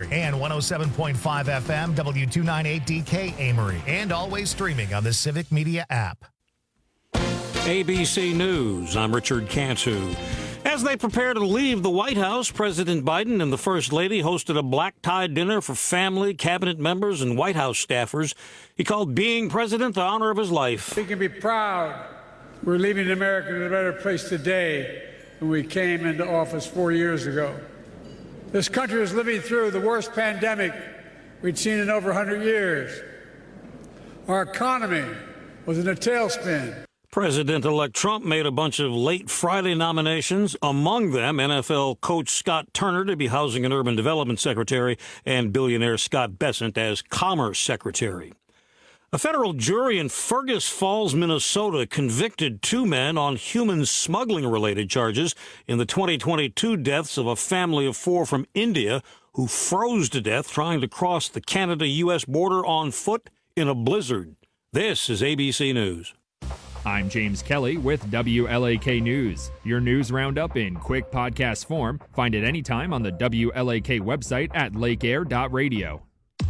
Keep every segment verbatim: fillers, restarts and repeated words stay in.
and one oh seven point five F M, W two ninety-eight D K Amory, and always streaming on the Civic Media app. A B C News, I'm Richard Cantu. As they prepare to leave the White House, President Biden and the First Lady hosted a black-tie dinner for family, cabinet members, and White House staffers. He called being president the honor of his life. We can be proud we're leaving America in a better place today than we came into office four years ago. This country is living through the worst pandemic we'd seen in over one hundred years. Our economy was in a tailspin. President-elect Trump made a bunch of late Friday nominations, among them N F L coach Scott Turner to be Housing and Urban Development Secretary and billionaire Scott Bessent as Commerce Secretary. A federal jury in Fergus Falls, Minnesota, convicted two men on human smuggling-related charges in the twenty twenty-two deaths of a family of four from India who froze to death trying to cross the Canada-U S border on foot in a blizzard. This is A B C News. I'm James Kelly with W L A K News. Your news roundup in quick podcast form. Find it anytime on the W L A K website at lake air dot radio.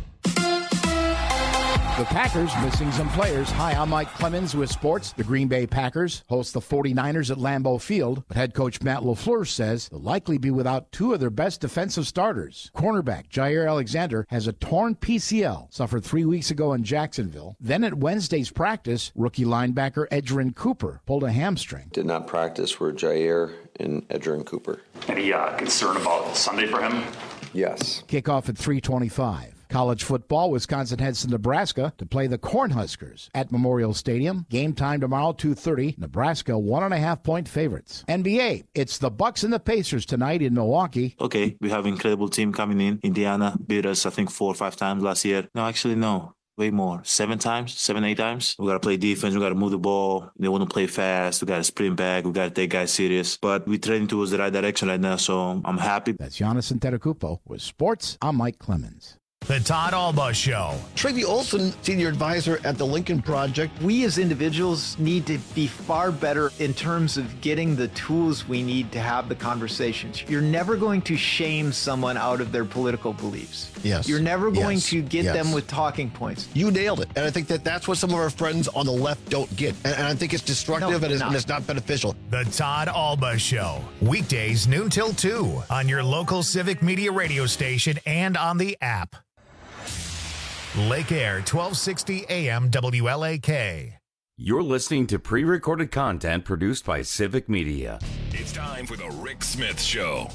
The Packers missing some players. Hi, I'm Mike Clemens with sports. The Green Bay Packers host the forty-niners at Lambeau Field, but head coach Matt LaFleur says they'll likely be without two of their best defensive starters. Cornerback Jair Alexander has a torn P C L, suffered three weeks ago in Jacksonville. Then at Wednesday's practice, rookie linebacker Edgerrin Cooper pulled a hamstring. Did not practice for Jair and Edgerrin Cooper. Any uh, concern about Sunday for him? Yes. Kickoff at three twenty-five. College football, Wisconsin heads to Nebraska to play the Cornhuskers at Memorial Stadium. Game time tomorrow, two thirty. Nebraska, one and a half point favorites. N B A, it's the Bucks and the Pacers tonight in Milwaukee. Okay, we have an incredible team coming in. Indiana beat us, I think, four or five times last year. No, actually, no. Way more. Seven times, seven, eight times. We got to play defense. We got to move the ball. They want to play fast. We got to sprint back. We got to take guys serious. But we're trending towards the right direction right now, so I'm happy. That's Giannis Antetokounmpo. With sports, I'm Mike Clemens. The Todd Alba Show. Tracy Olson, senior advisor at the Lincoln Project. We as individuals need to be far better in terms of getting the tools we need to have the conversations. You're never going to shame someone out of their political beliefs. Yes. You're never going yes. to get yes. them with talking points. You nailed it. And I think that that's what some of our friends on the left don't get. And, and I think it's destructive no, and, it's, and it's not beneficial. The Todd Alba Show. Weekdays noon till two on your local Civic Media radio station and on the app. Lake Air, twelve sixty A M W L A K. You're listening to pre-recorded content produced by Civic Media. It's time for the Rick Smith Show.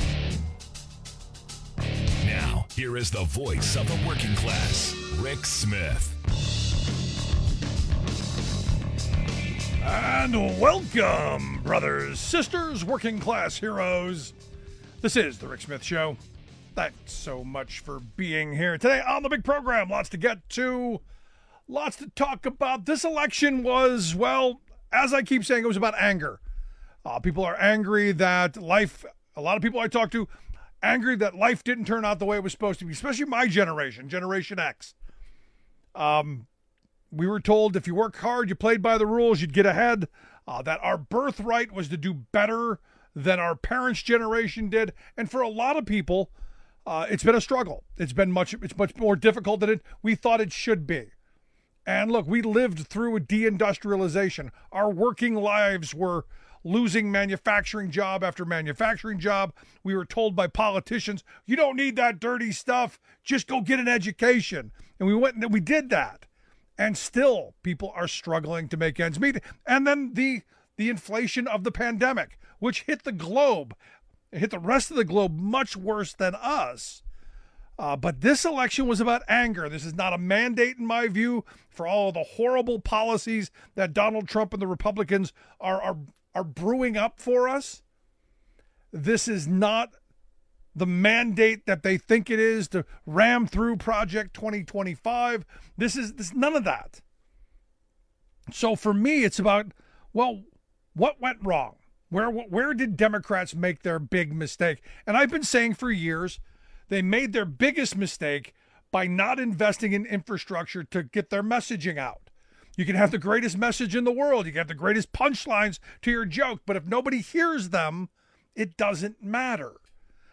Now, here is the voice of the working class, Rick Smith. And welcome, brothers, sisters, working class heroes. This is the Rick Smith Show. Thanks so much for being here today on the big program. Lots to get to, lots to talk about. This election was, well, as I keep saying, it was about anger. Uh, people are angry that life, a lot of people I talk to, angry that life didn't turn out the way it was supposed to be, especially my generation, Generation X. Um, we were told if you work hard, you played by the rules, you'd get ahead, uh, that our birthright was to do better than our parents' generation did. And for a lot of people, Uh, it's been a struggle. It's been much, it's much more difficult than it we thought it should be. And look, we lived through a deindustrialization. Our working lives were losing manufacturing job after manufacturing job. We were told by politicians, you don't need that dirty stuff. Just go get an education. And we went and we did that. And still people are struggling to make ends meet. And then the, the inflation of the pandemic, which hit the globe. It hit the rest of the globe much worse than us. Uh, but this election was about anger. This is not a mandate, in my view, for all of the horrible policies that Donald Trump and the Republicans are, are, are brewing up for us. This is not the mandate that they think it is to ram through Project twenty twenty-five. This is this none of that. So for me, it's about, well, what went wrong? Where where did Democrats make their big mistake? And I've been saying for years, they made their biggest mistake by not investing in infrastructure to get their messaging out. You can have the greatest message in the world. You can have the greatest punchlines to your joke. But if nobody hears them, it doesn't matter.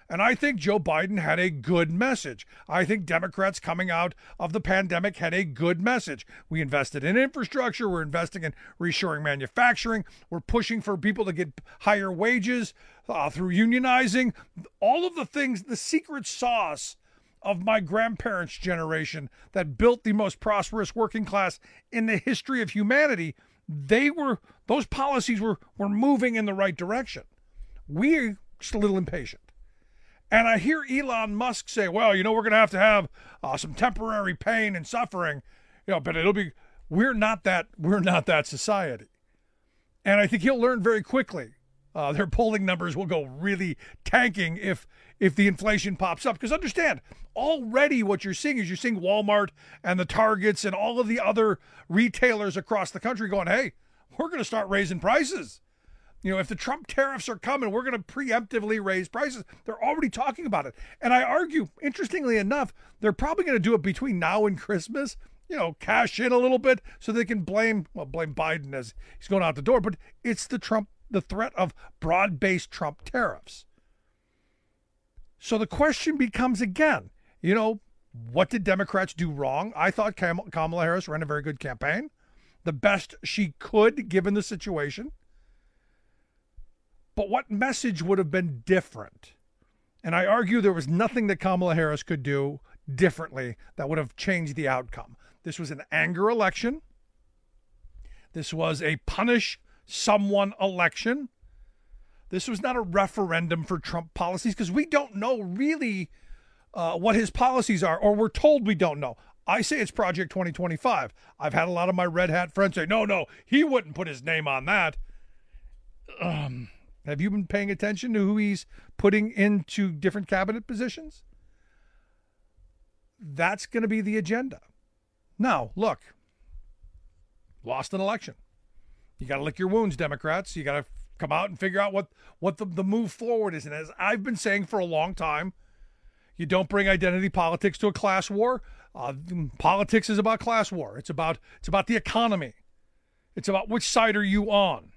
And I think Joe Biden had a good message. I think Democrats coming out of the pandemic had a good message. We invested in infrastructure. We're investing in reshoring manufacturing. We're pushing for people to get higher wages uh, through unionizing. All of the things, the secret sauce of my grandparents' generation that built the most prosperous working class in the history of humanity, they were, those policies were, were moving in the right direction. We're just a little impatient. And I hear Elon Musk say, well, you know, we're going to have to have uh, some temporary pain and suffering, you know, but it'll be, we're not that, we're not that society. And I think he'll learn very quickly. Uh, their polling numbers will go really tanking if, if the inflation pops up. Because understand, already what you're seeing is you're seeing Walmart and the Targets and all of the other retailers across the country going, hey, we're going to start raising prices. You know, if the Trump tariffs are coming, we're going to preemptively raise prices. They're already talking about it. And I argue, interestingly enough, they're probably going to do it between now and Christmas, you know, cash in a little bit so they can blame, well, blame Biden as he's going out the door. But it's the Trump, the threat of broad-based Trump tariffs. So the question becomes again, you know, what did Democrats do wrong? I thought Kamala Harris ran a very good campaign, the best she could given the situation. But what message would have been different? And I argue there was nothing that Kamala Harris could do differently that would have changed the outcome. This was an anger election. This was a punish someone election. This was not a referendum for Trump policies because we don't know really uh, what his policies are, or we're told we don't know. I say it's Project twenty twenty-five. I've had a lot of my red hat friends say, no, no, he wouldn't put his name on that. Um... Have you been paying attention to who he's putting into different cabinet positions? That's going to be the agenda. Now, look, lost an election. You got to lick your wounds, Democrats. You got to come out and figure out what, what the, the move forward is. And as I've been saying for a long time, you don't bring identity politics to a class war. Uh, politics is about class war. It's about, it's about the economy. It's about which side are you on?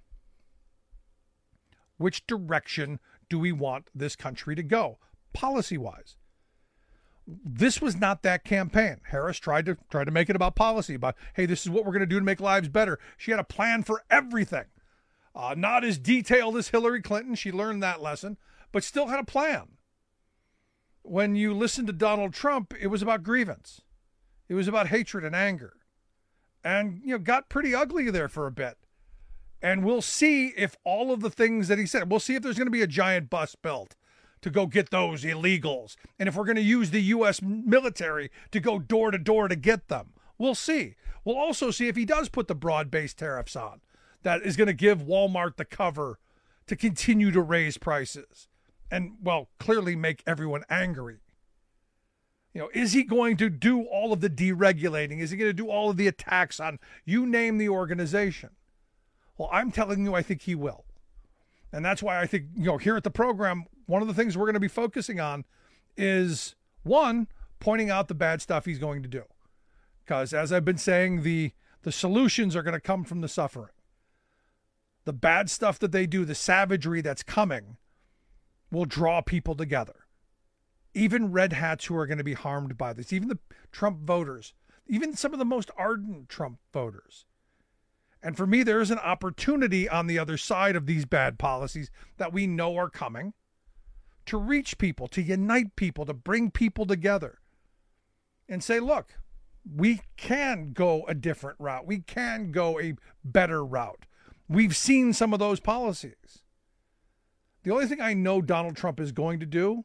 Which direction do we want this country to go, policy-wise? This was not that campaign. Harris tried to try to make it about policy, about, hey, this is what we're going to do to make lives better. She had a plan for everything. Uh, not as detailed as Hillary Clinton. She learned that lesson, but still had a plan. When you listen to Donald Trump, it was about grievance. It was about hatred and anger. And, you know, got pretty ugly there for a bit. And we'll see if all of the things that he said, we'll see if there's going to be a giant bus built to go get those illegals. And if we're going to use the U S military to go door to door to get them, we'll see. We'll also see if he does put the broad-based tariffs on. That is going to give Walmart the cover to continue to raise prices and, well, clearly make everyone angry. You know, is he going to do all of the deregulating? Is he going to do all of the attacks on, you name the organization? Well, I'm telling you, I think he will. And that's why I think, you know, here at the program, one of the things we're going to be focusing on is, one, pointing out the bad stuff he's going to do. Because as I've been saying, the, the solutions are going to come from the suffering. The bad stuff that they do, the savagery that's coming, will draw people together. Even red hats who are going to be harmed by this, even the Trump voters, even some of the most ardent Trump voters. And for me, there is an opportunity on the other side of these bad policies that we know are coming to reach people, to unite people, to bring people together and say, look, we can go a different route. We can go a better route. We've seen some of those policies. The only thing I know Donald Trump is going to do,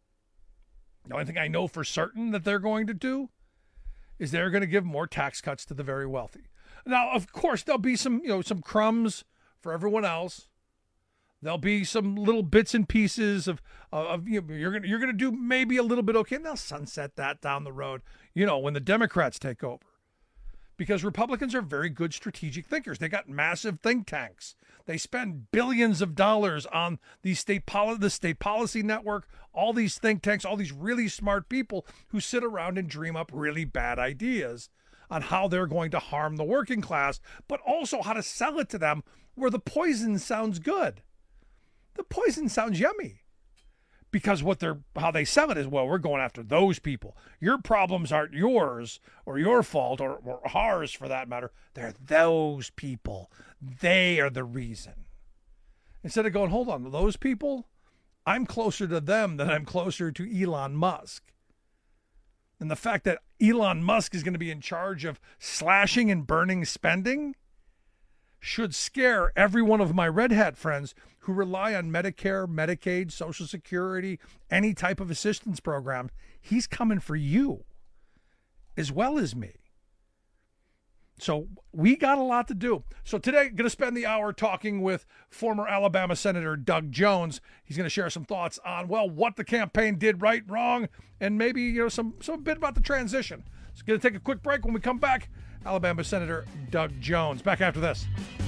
the only thing I know for certain that they're going to do, is they're going to give more tax cuts to the very wealthy. Now, of course, there'll be some, you know, some crumbs for everyone else. There'll be some little bits and pieces of, of you know, you're gonna you're gonna do maybe a little bit okay, and they'll sunset that down the road. You know, when the Democrats take over, because Republicans are very good strategic thinkers. They got massive think tanks. They spend billions of dollars on the state poli- the state policy network, all these think tanks, all these really smart people who sit around and dream up really bad ideas on how they're going to harm the working class, but also how to sell it to them where the poison sounds good. The poison sounds yummy. because what they're how they sell it is, well, we're going after those people. Your problems aren't yours or your fault or, or ours for that matter. They're those people. They are the reason. Instead of going, hold on, those people, I'm closer to them than I'm closer to Elon Musk. And the fact that Elon Musk is going to be in charge of slashing and burning spending should scare every one of my red hat friends who rely on Medicare, Medicaid, Social Security, any type of assistance program. He's coming for you as well as me. So we got a lot to do. So today, going to spend the hour talking with former Alabama Senator Doug Jones. He's going to share some thoughts on, well, what the campaign did right, wrong, and maybe, you know, some, some bit about the transition. So going to take a quick break. When we come back, Alabama Senator Doug Jones. Back after this.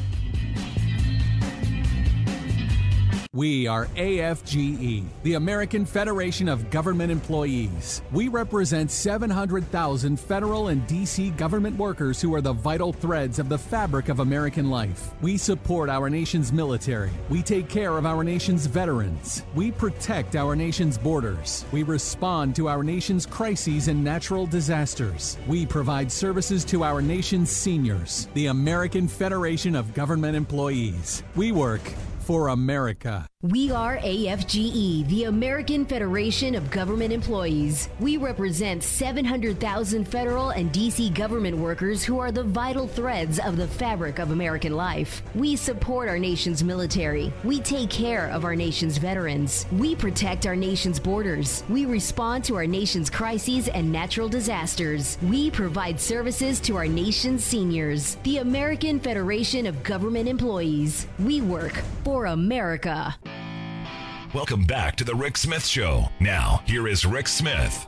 We are A F G E, the American Federation of Government Employees. We represent seven hundred thousand federal and D C government workers who are the vital threads of the fabric of American life. We support our nation's military. We take care of our nation's veterans. We protect our nation's borders. We respond to our nation's crises and natural disasters. We provide services to our nation's seniors. The American Federation of Government Employees. We work for America. We are A F G E, the American Federation of Government Employees. We represent seven hundred thousand federal and D C government workers who are the vital threads of the fabric of American life. We support our nation's military. We take care of our nation's veterans. We protect our nation's borders. We respond to our nation's crises and natural disasters. We provide services to our nation's seniors. The American Federation of Government Employees. We work for America. Welcome back to the Rick Smith Show. Now, here is Rick Smith.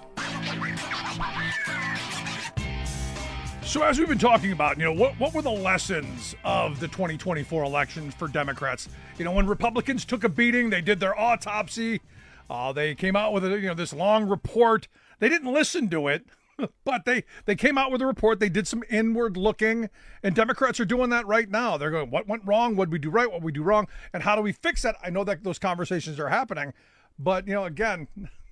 So as we've been talking about, you know, what, what were the lessons of the twenty twenty-four election for Democrats? You know, when Republicans took a beating, they did their autopsy. Uh, they came out with a, you know, this long report. They didn't listen to it, but they, they came out with a report. They did some inward looking, and Democrats are doing that right now. They're going, what went wrong? What did we do right? What did we do wrong? And how do we fix that? I know that those conversations are happening, but, you know, again,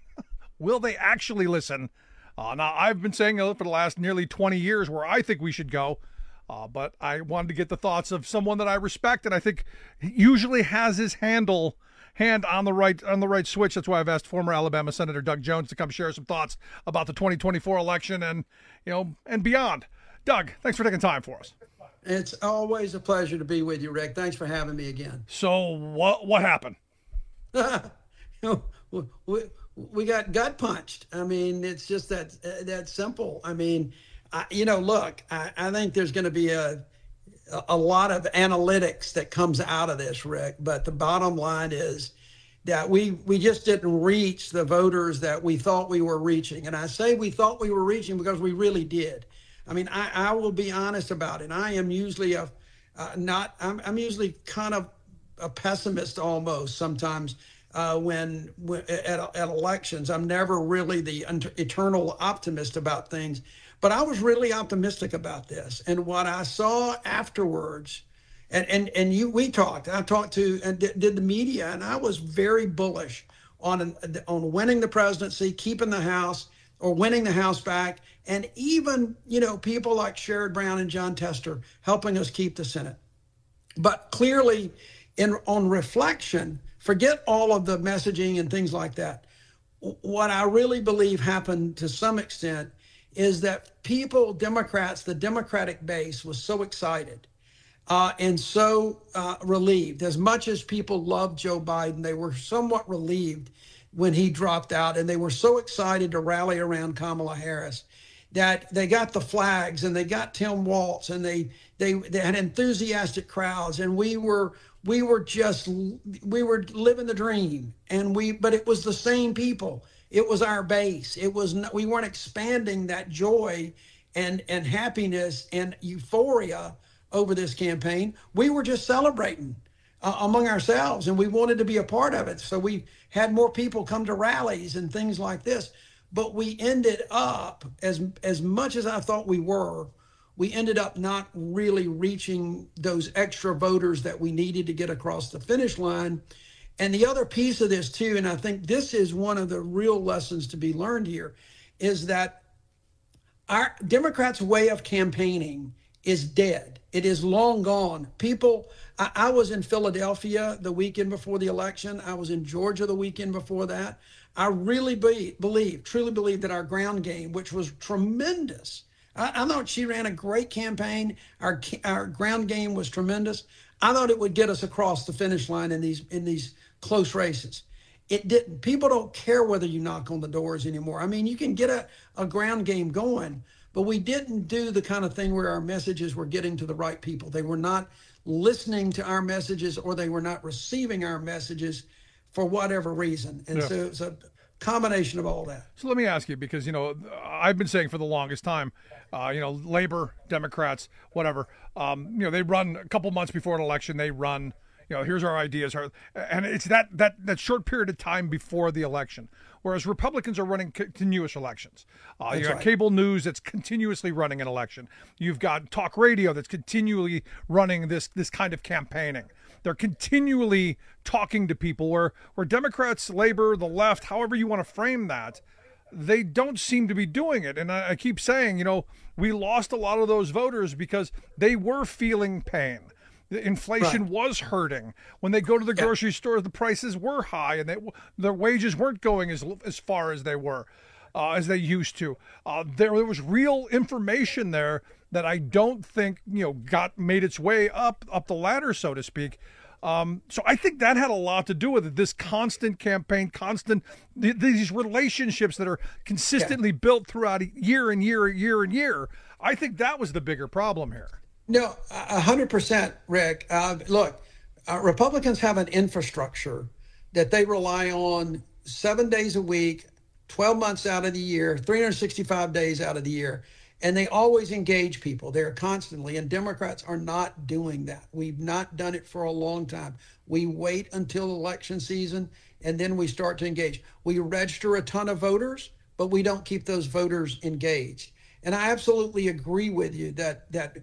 will they actually listen? Uh, now, I've been saying for the last nearly twenty years where I think we should go, uh, but I wanted to get the thoughts of someone that I respect and I think usually has his handle hand on the right on the right switch. That's why I've asked former Alabama Senator Doug Jones to come share some thoughts about the twenty twenty-four election and, you know, and beyond. Doug, thanks for taking time for us. It's always a pleasure to be with you, Rick. Thanks for having me again. So what what happened? you know, we, we got gut punched. I mean, it's just that uh, that simple. I mean, I, you know, look, I, I think there's going to be a a lot of analytics that comes out of this, Rick. But the bottom line is that we we just didn't reach the voters that we thought we were reaching. And I say we thought we were reaching because we really did. I mean, I, I will be honest about it. I am usually a uh, not. I'm, I'm usually kind of a pessimist almost sometimes. Uh, when, when at, at elections, I'm never really the eternal optimist about things, but I was really optimistic about this. And what I saw afterwards, and and and you, we talked. I talked to and did, did the media, and I was very bullish on an, on winning the presidency, keeping the House, or winning the House back, and even you know people like Sherrod Brown and John Tester helping us keep the Senate. But clearly, in on reflection. Forget all of the messaging and things like that. What I really believe happened to some extent is that people, Democrats, the Democratic base was so excited uh, and so uh, relieved. As much as people loved Joe Biden, they were somewhat relieved when he dropped out, and they were so excited to rally around Kamala Harris that they got the flags and they got Tim Walz and they they they had enthusiastic crowds, and we were we were just we were living the dream. And we but it was the same people. It was our base. It was not, we weren't expanding that joy and and happiness and euphoria over this campaign. We were just celebrating uh, among ourselves, and we wanted to be a part of it. So we had more people come to rallies and things like this. But we ended up, as as much as I thought we were, we ended up not really reaching those extra voters that we needed to get across the finish line. And the other piece of this too, and I think this is one of the real lessons to be learned here, is that our Democrats' way of campaigning is dead. It is long gone. People, I, I was in Philadelphia the weekend before the election. I was in Georgia the weekend before that. I really be, believe, truly believe that our ground game, which was tremendous. I, I thought she ran a great campaign. Our our ground game was tremendous. I thought it would get us across the finish line in these in these close races. It didn't. People don't care whether you knock on the doors anymore. I mean, you can get a, a ground game going, but we didn't do the kind of thing where our messages were getting to the right people. They were not listening to our messages, or they were not receiving our messages for whatever reason. And yeah. so it's a combination of all that. So let me ask you, because, you know, I've been saying for the longest time, uh, you know, Labor, Democrats, whatever, um, you know, they run a couple months before an election, they run, you know, here's our ideas. And it's that, that, that short period of time before the election. Whereas Republicans are running continuous elections. Uh, you got right. cable news that's continuously running an election. You've got talk radio that's continually running this this kind of campaigning. They're continually talking to people, where, where Democrats, Labor, the left, however you want to frame that, they don't seem to be doing it. And I, I keep saying, you know, we lost a lot of those voters because they were feeling pain. The inflation right. was hurting. When they go to the grocery yeah. store, the prices were high, and they, their wages weren't going as as far as they were, uh, as they used to. Uh, there, there was real information there that I don't think, you know, got made its way up up the ladder, so to speak. Um, so I think that had a lot to do with it. This constant campaign, constant th- these relationships that are consistently yeah. built throughout year and year and year and year. I think that was the bigger problem here. No, a hundred percent, Rick. Uh, look, uh, Republicans have an infrastructure that they rely on seven days a week, twelve months out of the year, three hundred sixty-five days out of the year. And they always engage people there constantly. And Democrats are not doing that. We've not done it for a long time. We wait until election season, and then we start to engage. We register a ton of voters, but we don't keep those voters engaged. And I absolutely agree with you that that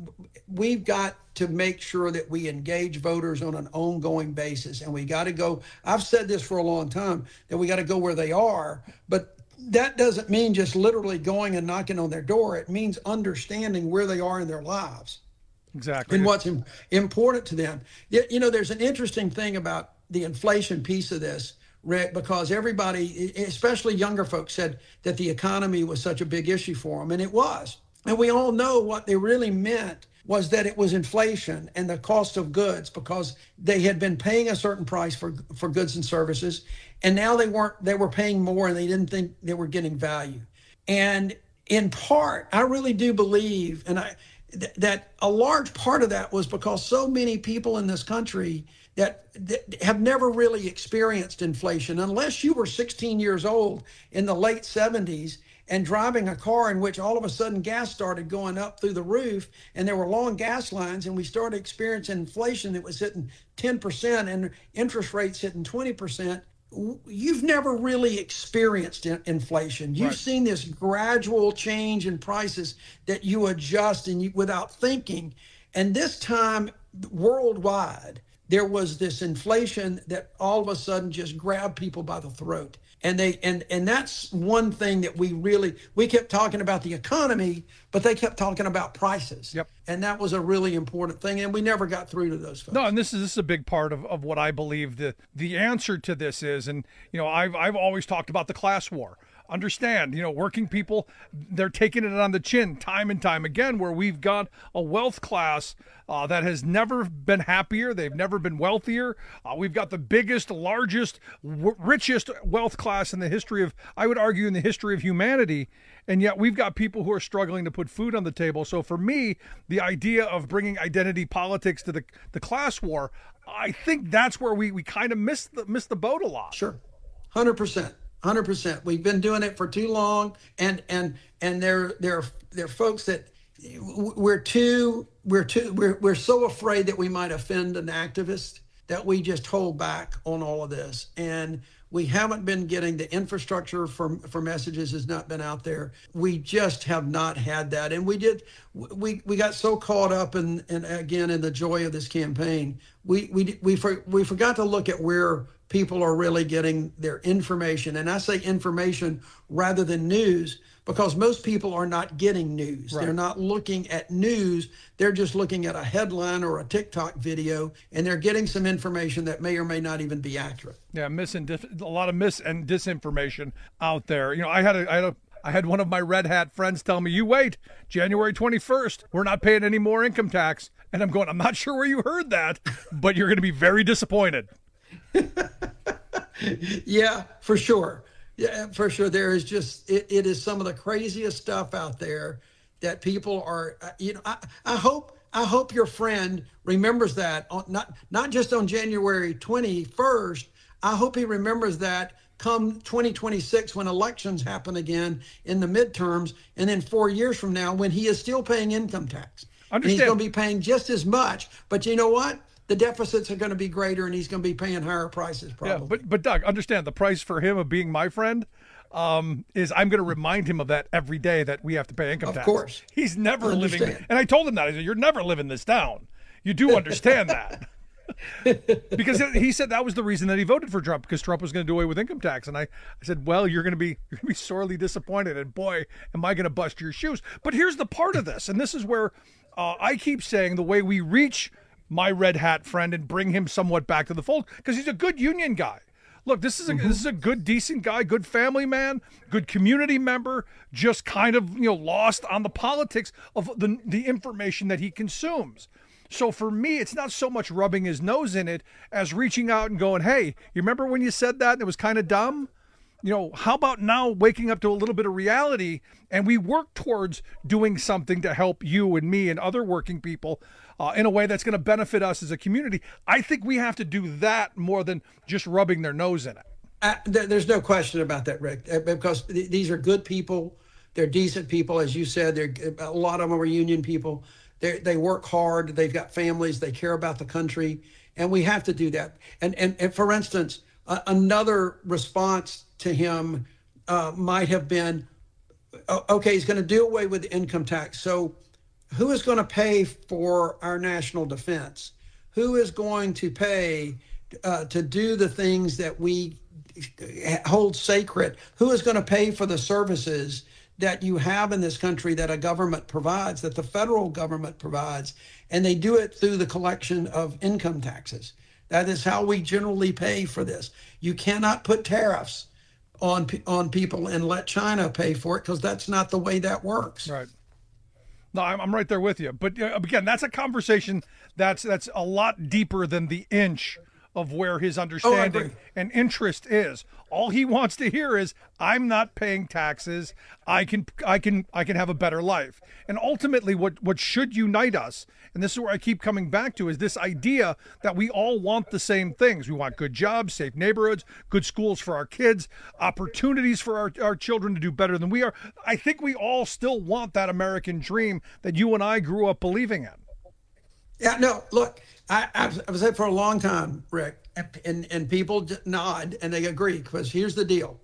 we've got to make sure that we engage voters on an ongoing basis. And we got to go, I've said this for a long time, that we got to go where they are. But that doesn't mean just literally going and knocking on their door. It means understanding where they are in their lives. Exactly. And what's im- important to them. You know, there's an interesting thing about the inflation piece of this, Rick, because everybody, especially younger folks, said that the economy was such a big issue for them, and it was. And we all know what they really meant was that it was inflation and the cost of goods, because they had been paying a certain price for for goods and services, and now they weren't, they were paying more, and they didn't think they were getting value. And in part, I really do believe, and I th- that a large part of that was because so many people in this country that, that have never really experienced inflation, unless you were sixteen years old in the late seventies and driving a car in which all of a sudden gas started going up through the roof, and there were long gas lines, and we started experiencing inflation that was hitting ten percent and interest rates hitting twenty percent. You've never really experienced inflation. You've right. seen this gradual change in prices that you adjust and you, without thinking. And this time, worldwide, there was this inflation that all of a sudden just grabbed people by the throat. And they and and that's one thing that we really, we kept talking about the economy, but they kept talking about prices. Yep. And that was a really important thing, and we never got through to those folks. No, and this is this is a big part of, of what I believe the the answer to this is. And you know, I've I've always talked about the class war. Understand, you know, working people, they're taking it on the chin time and time again, where we've got a wealth class uh, that has never been happier. They've never been wealthier. Uh, we've got the biggest, largest, w- richest wealth class in the history of, I would argue, in the history of humanity. And yet we've got people who are struggling to put food on the table. So for me, the idea of bringing identity politics to the, the class war, I think that's where we, we kind of missed the, missed the boat a lot. Sure. one hundred percent. one hundred percent. We've been doing it for too long, and and and there there there are folks that we're too we're too we're we're so afraid that we might offend an activist that we just hold back on all of this. And We haven't been getting the infrastructure for, for messages has not been out there. We just have not had that. And we did, we, we got so caught up in, in again, in the joy of this campaign. We, we, we, for, we forgot to look at where people are really getting their information. And I say information rather than news, because most people are not getting news. Right. They're not looking at news. They're just looking at a headline or a TikTok video, and they're getting some information that may or may not even be accurate. Yeah, mis and dif- a lot of mis and disinformation out there. You know, I had a, I had a, I had one of my red hat friends tell me, "You wait, January twenty-first, we're not paying any more income tax." And I'm going, I'm not sure where you heard that, but you're going to be very disappointed. Yeah, for sure. Yeah, for sure. There is just, it, it is some of the craziest stuff out there that people are, you know, I, I hope, I hope your friend remembers that on, not, not just on January twenty-first. I hope he remembers that come twenty twenty-six, when elections happen again in the midterms, and then four years from now when he is still paying income tax. And he's going to be paying just as much, but you know what? The deficits are going to be greater, and he's going to be paying higher prices probably. Yeah, but, but Doug, understand the price for him of being my friend um, is I'm going to remind him of that every day, that we have to pay income of tax. Of course. He's never living, and I told him that. I said, you're never living this down. You do understand that. Because he said that was the reason that he voted for Trump, because Trump was going to do away with income tax. And I, I said, well, you're going to be you're going to be sorely disappointed, and boy, am I going to bust your shoes. But here's the part of this, and this is where uh, I keep saying the way we reach my red hat friend and bring him somewhat back to the fold, because he's a good union guy. Look, this is a mm-hmm. this is a good, decent guy, good family man, good community member, just kind of, you know, lost on the politics of the the information that he consumes. So for me, it's not so much rubbing his nose in it as reaching out and going, hey, you remember when you said that and it was kind of dumb? You know, how about now waking up to a little bit of reality, and we work towards doing something to help you and me and other working people uh, in a way that's going to benefit us as a community. I think we have to do that more than just rubbing their nose in it. Uh, th- there's no question about that, Rick, uh, because th- these are good people. They're decent people. As you said, they're, a lot of them are union people. They they work hard. They've got families. They care about the country, and we have to do that. And and, and for instance, uh, another response to him uh, might have been, okay, he's going to do away with the income tax. So who is going to pay for our national defense? Who is going to pay uh, to do the things that we hold sacred? Who is going to pay for the services that you have in this country that a government provides, that the federal government provides? And they do it through the collection of income taxes. That is how we generally pay for this. You cannot put tariffs on on people and let China pay for it, because that's not the way that works. Right. No, I'm, I'm right there with you. But uh, again, that's a conversation that's that's a lot deeper than the inch of where his understanding oh, and interest is. All he wants to hear is, I'm not paying taxes. I can I can I can have a better life. And ultimately what what should unite us, and this is where I keep coming back to, is this idea that we all want the same things. We want good jobs, safe neighborhoods, good schools for our kids, opportunities for our, our children to do better than we are. I think we all still want that American dream that you and I grew up believing in. Yeah, no, look, I, I've, I've said for a long time, Rick, and, and people nod and they agree, because here's the deal.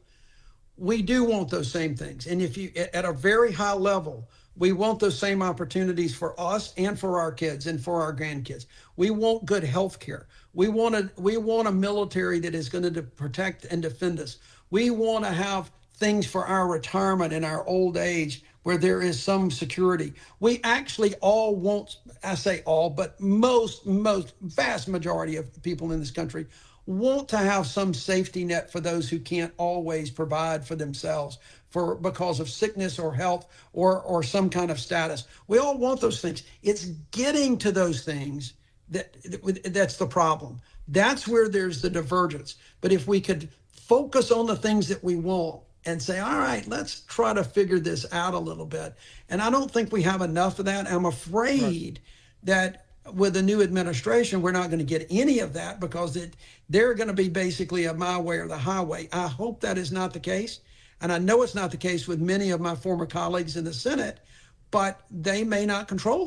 We do want those same things. And if you, at a very high level, we want those same opportunities for us and for our kids and for our grandkids. We want good health care. We want a, we want a military that is going to protect and defend us. We want to have things for our retirement and our old age where there is some security. We actually all want, I say all, but most, most vast majority of people in this country want to have some safety net for those who can't always provide for themselves for because of sickness or health or or some kind of status. We all want those things. It's getting to those things that that's the problem. That's where there's the divergence. But if we could focus on the things that we want and say, all right, let's try to figure this out a little bit. And I don't think we have enough of that. I'm afraid right. that with the new administration, we're not going to get any of that, because it they're going to be basically a my way or the highway. I hope that is not the case. And I know it's not the case with many of my former colleagues in the Senate, but they may not control this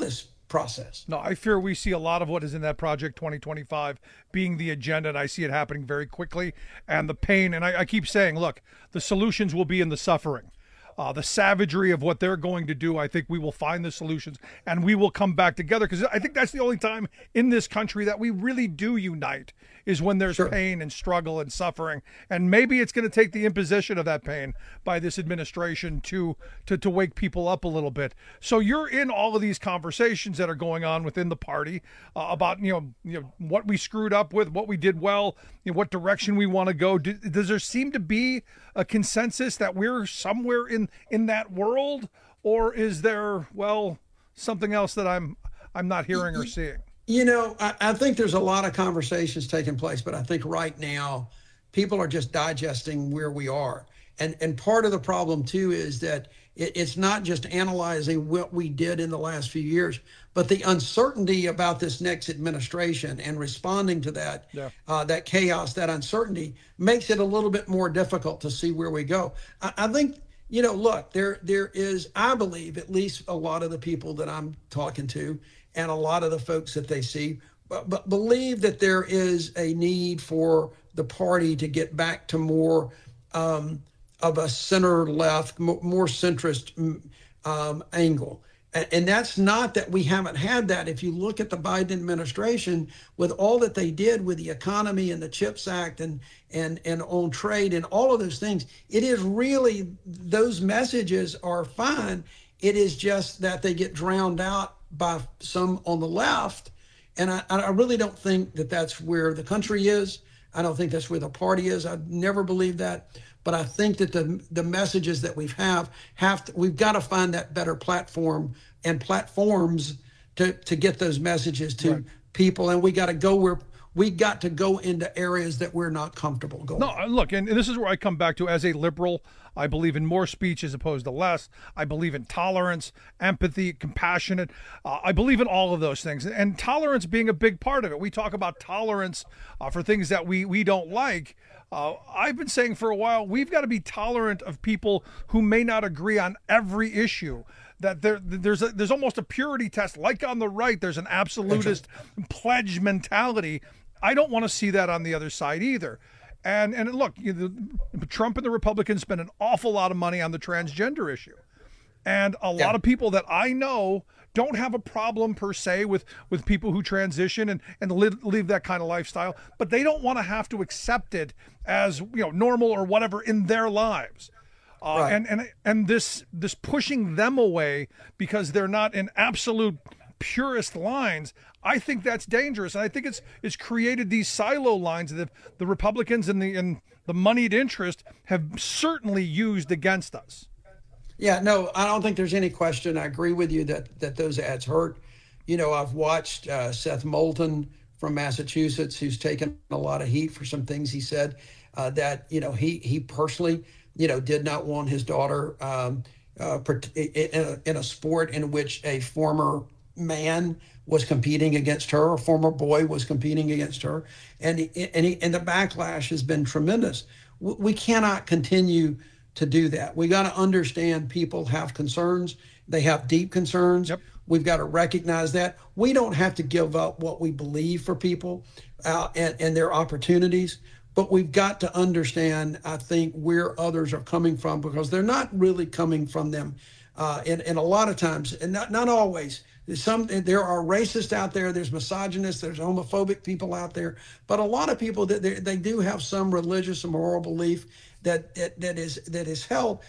process. No, I fear we see a lot of what is in that Project twenty twenty-five being the agenda, and I see it happening very quickly. And the pain, and I, I keep saying, look, the solutions will be in the suffering. Uh, the savagery of what they're going to do, I think we will find the solutions and we will come back together, because I think that's the only time in this country that we really do unite, is when there's sure. pain and struggle and suffering. And maybe it's going to take the imposition of that pain by this administration to, to, to wake people up a little bit. So you're in all of these conversations that are going on within the party uh, about, you know, you know, what we screwed up with, what we did well, you know, what direction we want to go. Do, does there seem to be a consensus that we're somewhere in in that world, or is there, well, something else that I'm I'm not hearing or seeing? You know, I, I think there's a lot of conversations taking place, but I think right now people are just digesting where we are. And and part of the problem too is that it, it's not just analyzing what we did in the last few years, but the uncertainty about this next administration and responding to that, yeah. uh, that chaos, that uncertainty makes it a little bit more difficult to see where we go. I, I think, you know, look, there there is, I believe, at least a lot of the people that I'm talking to and a lot of the folks that they see, but, but believe that there is a need for the party to get back to more um, of a center-left, more centrist um, angle. And that's not that we haven't had that. If you look at the Biden administration, with all that they did with the economy and the CHIPS Act and and and on trade and all of those things, it is really, those messages are fine. It is just that they get drowned out by some on the left. And I, I really don't think that that's where the country is. I don't think that's where the party is. I never believed that. But I think that the the messages that we have have to, we've got to find that better platform and platforms to to get those messages to right. people, and we got to go where we got to go into areas that we're not comfortable going. No, look, and this is where I come back to, as a liberal, I believe in more speech as opposed to less. I believe in tolerance, empathy, compassionate. Uh, I believe in all of those things, and tolerance being a big part of it. We talk about tolerance uh, for things that we we don't like. Uh, I've been saying for a while, we've got to be tolerant of people who may not agree on every issue. That there, there's a, there's almost a purity test, like on the right. There's an absolutist pledge mentality. I don't want to see that on the other side either. And and look, you know, Trump and the Republicans spend an awful lot of money on the transgender issue, and a yeah. lot of people that I know don't have a problem per se with, with people who transition and, and live, live that kind of lifestyle, but they don't want to have to accept it as, you know, normal or whatever in their lives. Uh, right. And and and this this pushing them away because they're not in absolute purist lines, I think that's dangerous. And I think it's it's created these silo lines that the Republicans and the and the moneyed interest have certainly used against us. Yeah, no, I don't think there's any question. I agree with you that that those ads hurt. You know, I've watched uh, Seth Moulton from Massachusetts, who's taken a lot of heat for some things he said uh, that, you know, he he personally, you know, did not want his daughter um, uh, in, a, in a sport in which a former man was competing against her, a former boy was competing against her. And, he, and, he, and the backlash has been tremendous. We cannot continue to do that. We got to understand people have concerns. They have deep concerns. Yep. We've got to recognize that. We don't have to give up what we believe for people uh, and, and their opportunities, but we've got to understand, I think, where others are coming from, because they're not really coming from them. Uh, and, and a lot of times, and not, not always, some there are racists out there, there's misogynists, there's homophobic people out there, but a lot of people that they, they do have some religious and moral belief that, that that is that is held.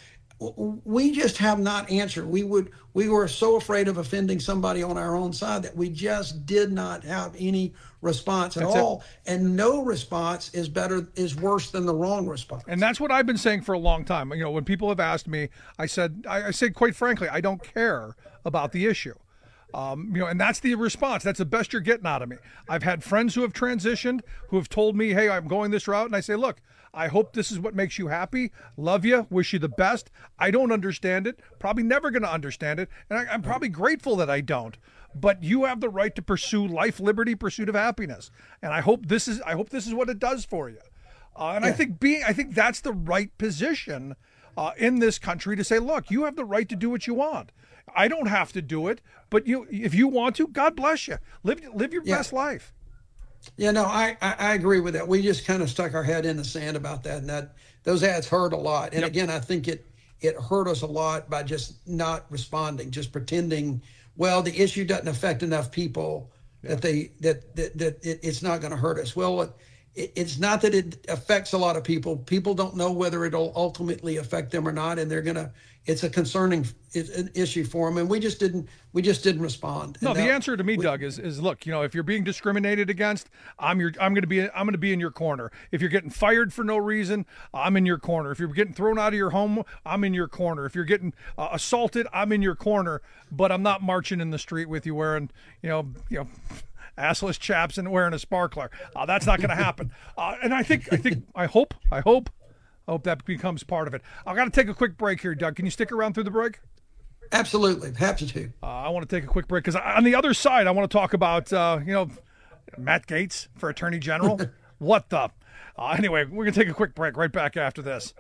We just have not answered. We would we were so afraid of offending somebody on our own side that we just did not have any response at that's all. It. And no response is better is worse than the wrong response. And that's what I've been saying for a long time. You know, when people have asked me, I said I, I said quite frankly, I don't care about the issue. Um, you know, and that's the response. That's the best you're getting out of me. I've had friends who have transitioned, who have told me, hey, I'm going this route. And I say, look, I hope this is what makes you happy. Love you. Wish you the best. I don't understand it. Probably never going to understand it. And I, I'm probably grateful that I don't. But you have the right to pursue life, liberty, pursuit of happiness. And I hope this is I hope this is what it does for you. Uh, and yeah. I think being I think that's the right position. uh, in this country to say, look, you have the right to do what you want. I don't have to do it, but you, if you want to, God bless you. Live, live your yeah. best life. Yeah, no, I, I, I agree with that. We just kind of stuck our head in the sand about that, and that those ads hurt a lot. And yep. again, I think it it hurt us a lot by just not responding, just pretending, well, the issue doesn't affect enough people yeah. that they that that, that it, it's not going to hurt us. Well, it, it, it's not that it affects a lot of people. People don't know whether it'll ultimately affect them or not, and they're gonna. It's a concerning it's an issue for them, and we just didn't we just didn't respond. No, and the that, answer to me, we, Doug, is is look, you know, if you're being discriminated against, I'm your I'm going to be I'm going to be in your corner. If you're getting fired for no reason, I'm in your corner. If you're getting thrown out of your home, I'm in your corner. If you're getting uh, assaulted, I'm in your corner. But I'm not marching in the street with you wearing, you know, you know. assless chaps and wearing a sparkler. Uh, that's not going to happen. Uh, and I think I think I hope I hope. I hope that becomes part of it. I've got to take a quick break here, Doug. Can you stick around through the break? Absolutely. Happy to. Uh, I want to take a quick break because on the other side, I want to talk about, uh, you know, Matt Gaetz for Attorney General. What the? Uh, anyway, we're going to take a quick break right back after this.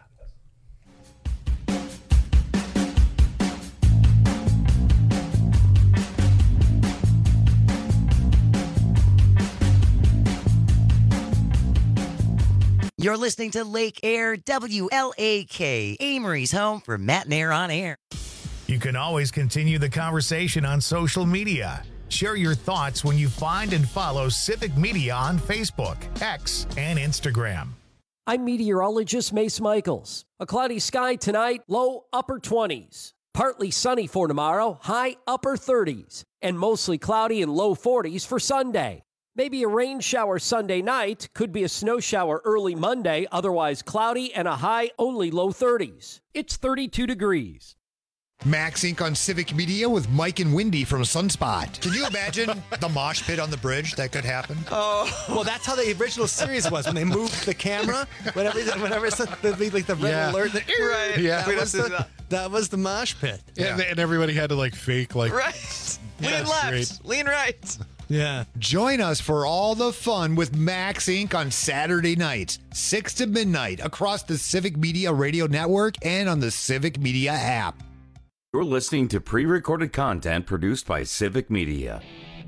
You're listening to Lake Air, W L A K, Amory's home for Matt and Air on Air. You can always continue the conversation on social media. Share your thoughts when you find and follow Civic Media on Facebook, X, and Instagram. I'm meteorologist Mace Michaels. A cloudy sky tonight, low upper twenties. Partly sunny for tomorrow, high upper thirties. And mostly cloudy and low forties for Sunday. Maybe a rain shower Sunday night, could be a snow shower early Monday, otherwise cloudy and a high only low thirties. It's thirty-two degrees. Max Incorporated on Civic Media with Mike and Wendy from Sunspot. Can you imagine the mosh pit on the bridge that could happen? Oh, well, that's how the original series was when they moved the camera. Whenever, whenever it's the, like the red yeah. alert, the, right? Yeah, that was the, that was the mosh pit. Yeah, and, and everybody had to like fake like right. Yeah, lean left, great. lean right. Yeah. Join us for all the fun with Max Incorporated on Saturday nights, six to midnight, across the Civic Media Radio Network and on the Civic Media app. You're listening to pre-recorded content produced by Civic Media.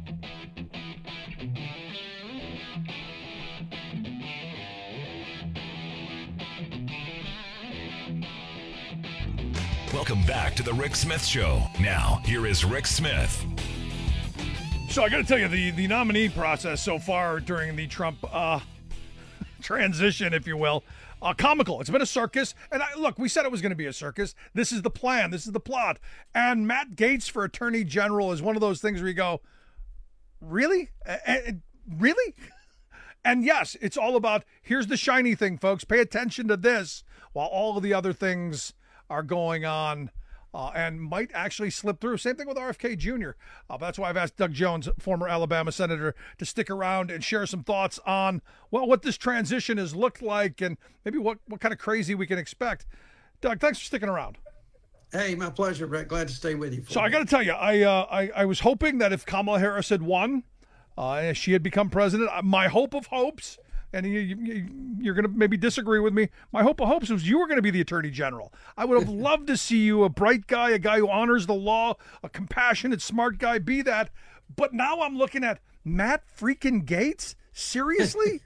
Welcome back to the Rick Smith Show. Now, here is Rick Smith. So I got to tell you, the, the nominee process so far during the Trump uh, transition, if you will, uh, comical. It's been a circus. And I, look, we said it was going to be a circus. This is the plan. This is the plot. And Matt Gaetz for Attorney General is one of those things where you go, really? Uh, uh, really? And yes, it's all about, here's the shiny thing, folks. Pay attention to this while all of the other things are going on. Uh, and might actually slip through. Same thing with R F K Junior Uh, that's why I've asked Doug Jones, former Alabama senator, to stick around and share some thoughts on, well, what this transition has looked like and maybe what, what kind of crazy we can expect. Doug, thanks for sticking around. Hey, my pleasure, Brett. Glad to stay with you. So me. I got to tell you, I, uh, I I was hoping that if Kamala Harris had won, uh, she had become president, my hope of hopes, and you, you, you're going to maybe disagree with me, my hope of hopes was you were going to be the Attorney General. I would have loved to see you, a bright guy, a guy who honors the law, a compassionate, smart guy, be that. But now I'm looking at Matt freaking Gaetz? Seriously?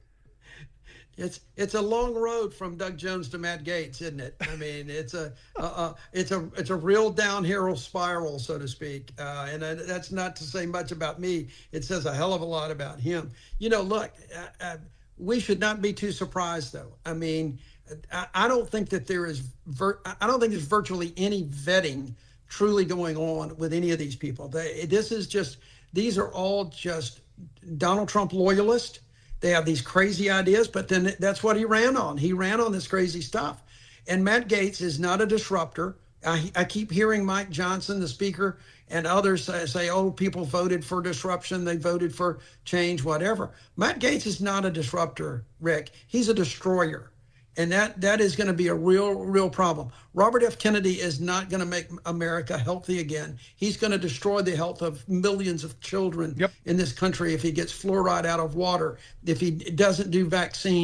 It's it's a long road from Doug Jones to Matt Gaetz, isn't it? I mean, it's a, a, a it's a it's a real downhill spiral, so to speak. Uh, and I, that's not to say much about me. It says a hell of a lot about him. You know, look, uh, uh, we should not be too surprised, though. I mean, I, I don't think that there is vir- I don't think there's virtually any vetting truly going on with any of these people. They, this is just these are all just Donald Trump loyalists. They have these crazy ideas, but then that's what he ran on. He ran on this crazy stuff. And Matt Gaetz is not a disruptor. I, I keep hearing Mike Johnson, the speaker, and others say, say, oh, people voted for disruption. They voted for change, whatever. Matt Gaetz is not a disruptor, Rick. He's a destroyer. And that that is going to be a real, real problem. Robert F. Kennedy is not going to make America healthy again. He's going to destroy the health of millions of children yep. in this country if he gets fluoride out of water, if he doesn't do vaccines.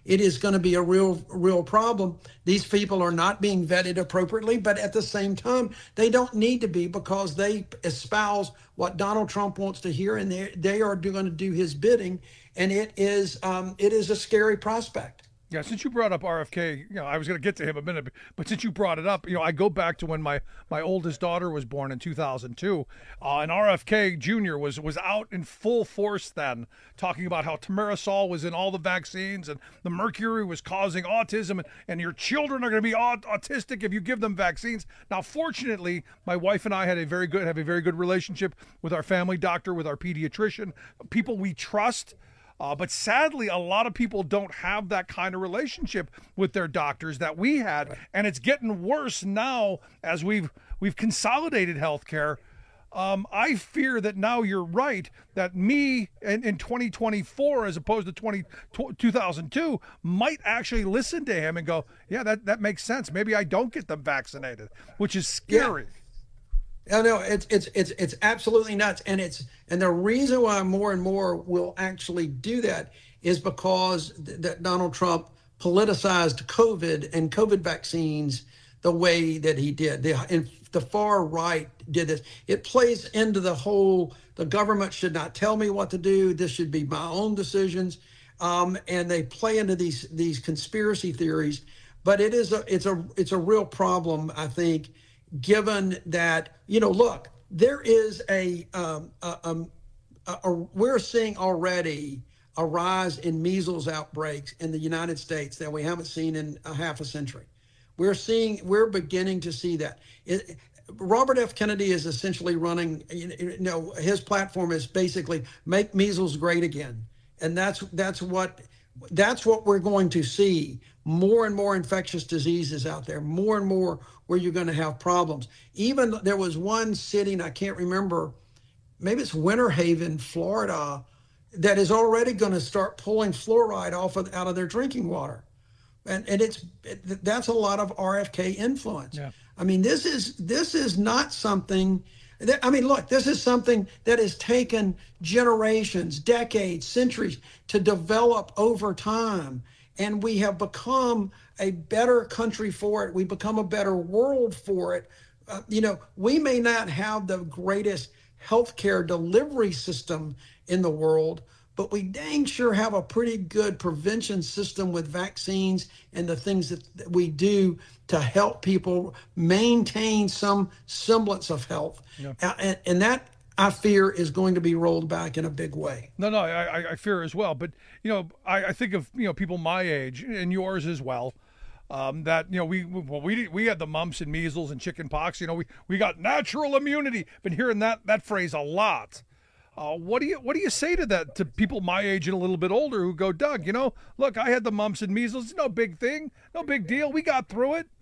it is going to be a real, real problem. These people are not being vetted appropriately, but at the same time, they don't need to be, because they espouse what Donald Trump wants to hear, and they they are going to do his bidding, and it is um, it is a scary prospect. Yeah, since you brought up R F K, you know, I was going to get to him a minute, but since you brought it up, you know, I go back to when my, my oldest daughter was born in two thousand two, uh, and R F K Junior was was out in full force then, talking about how thimerosal was in all the vaccines, and the mercury was causing autism, and, and your children are going to be aut- autistic if you give them vaccines. Now, fortunately, my wife and I had a very good have a very good relationship with our family doctor, with our pediatrician, people we trust. Uh, but sadly, a lot of people don't have that kind of relationship with their doctors that we had, right. And it's getting worse now as we've we've consolidated healthcare. Um, I fear that now you're right, that me in, in twenty twenty-four as opposed to twenty, two thousand two might actually listen to him and go, yeah, that, that makes sense. Maybe I don't get them vaccinated, which is scary. Yeah. No, no, it's it's it's it's absolutely nuts, and it's and the reason why more and more will actually do that is because th- that Donald Trump politicized COVID and COVID vaccines the way that he did. The and the far right did this. It plays into the whole: the government should not tell me what to do. This should be my own decisions, um, and they play into these these conspiracy theories. But it is a it's a it's a real problem, I think. Given that, you know, look, there is a, um, a, um, a, a, we're seeing already a rise in measles outbreaks in the United States that we haven't seen in a half a century. We're seeing, we're beginning to see that. It, Robert F. Kennedy is essentially running, you know, his platform is basically make measles great again. And that's, that's what, that's what we're going to see. More and more infectious diseases out there, more and more where you're going to have problems. Even there was one city, and I can't remember, maybe it's Winter Haven, Florida, that is already going to start pulling fluoride off of, out of their drinking water. And and it's it, that's a lot of R F K influence. Yeah. I mean, this is this is not something that, I mean, look, this is something that has taken generations, decades, centuries to develop over time. And we have become a better country for it. We become a better world for it. Uh, you know, we may not have the greatest healthcare delivery system in the world, but we dang sure have a pretty good prevention system with vaccines and the things that, that we do to help people maintain some semblance of health. Yeah. Uh, and, and that, I fear, is going to be rolled back in a big way. No, no, I, I fear as well. But, you know, I, I think of, you know, people my age and yours as well, um, that, you know, we well, we we had the mumps and measles and chicken pox. You know, we, we got natural immunity. Been hearing that that phrase a lot. Uh, what do you what do you say to that, to people my age and a little bit older who go, Doug, you know, look, I had the mumps and measles. It's no big thing. No big deal. We got through it.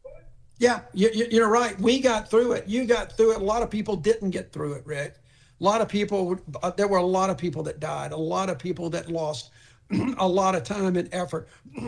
Yeah, you, you're right. We got through it. You got through it. A lot of people didn't get through it, Rick. A lot of people, uh, there were a lot of people that died, a lot of people that lost a lot of time and effort.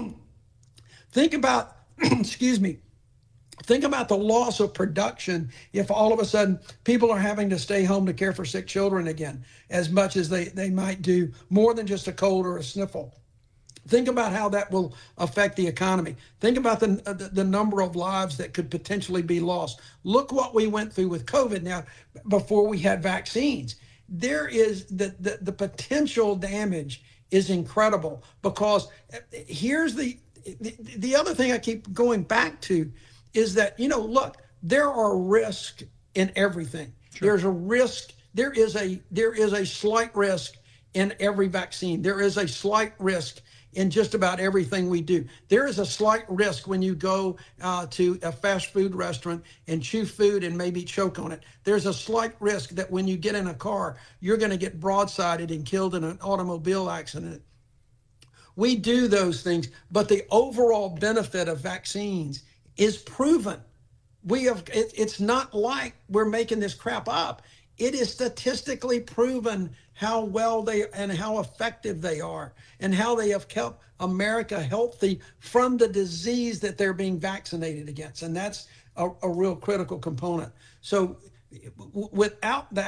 Think about, excuse me, think about the loss of production if all of a sudden people are having to stay home to care for sick children again, as much as they, they might do, more than just a cold or a sniffle. Think about how that will affect the economy. Think about the, the the number of lives that could potentially be lost. Look what we went through with COVID now before we had vaccines. There is the, the, the potential damage is incredible, because here's the, the the other thing I keep going back to is that, you know, look, there are risks in everything. Sure. There's a risk. There is a there is a slight risk in every vaccine. There is a slight risk in just about everything we do. There is a slight risk when you go uh, to a fast food restaurant and chew food and maybe choke on it. There's a slight risk that when you get in a car, you're going to get broadsided and killed in an automobile accident. We do those things, but the overall benefit of vaccines is proven. We have. It, it's not like we're making this crap up. It is statistically proven how well they and how effective they are, and how they have kept America healthy from the disease that they're being vaccinated against. And that's a, a real critical component. So w- without that,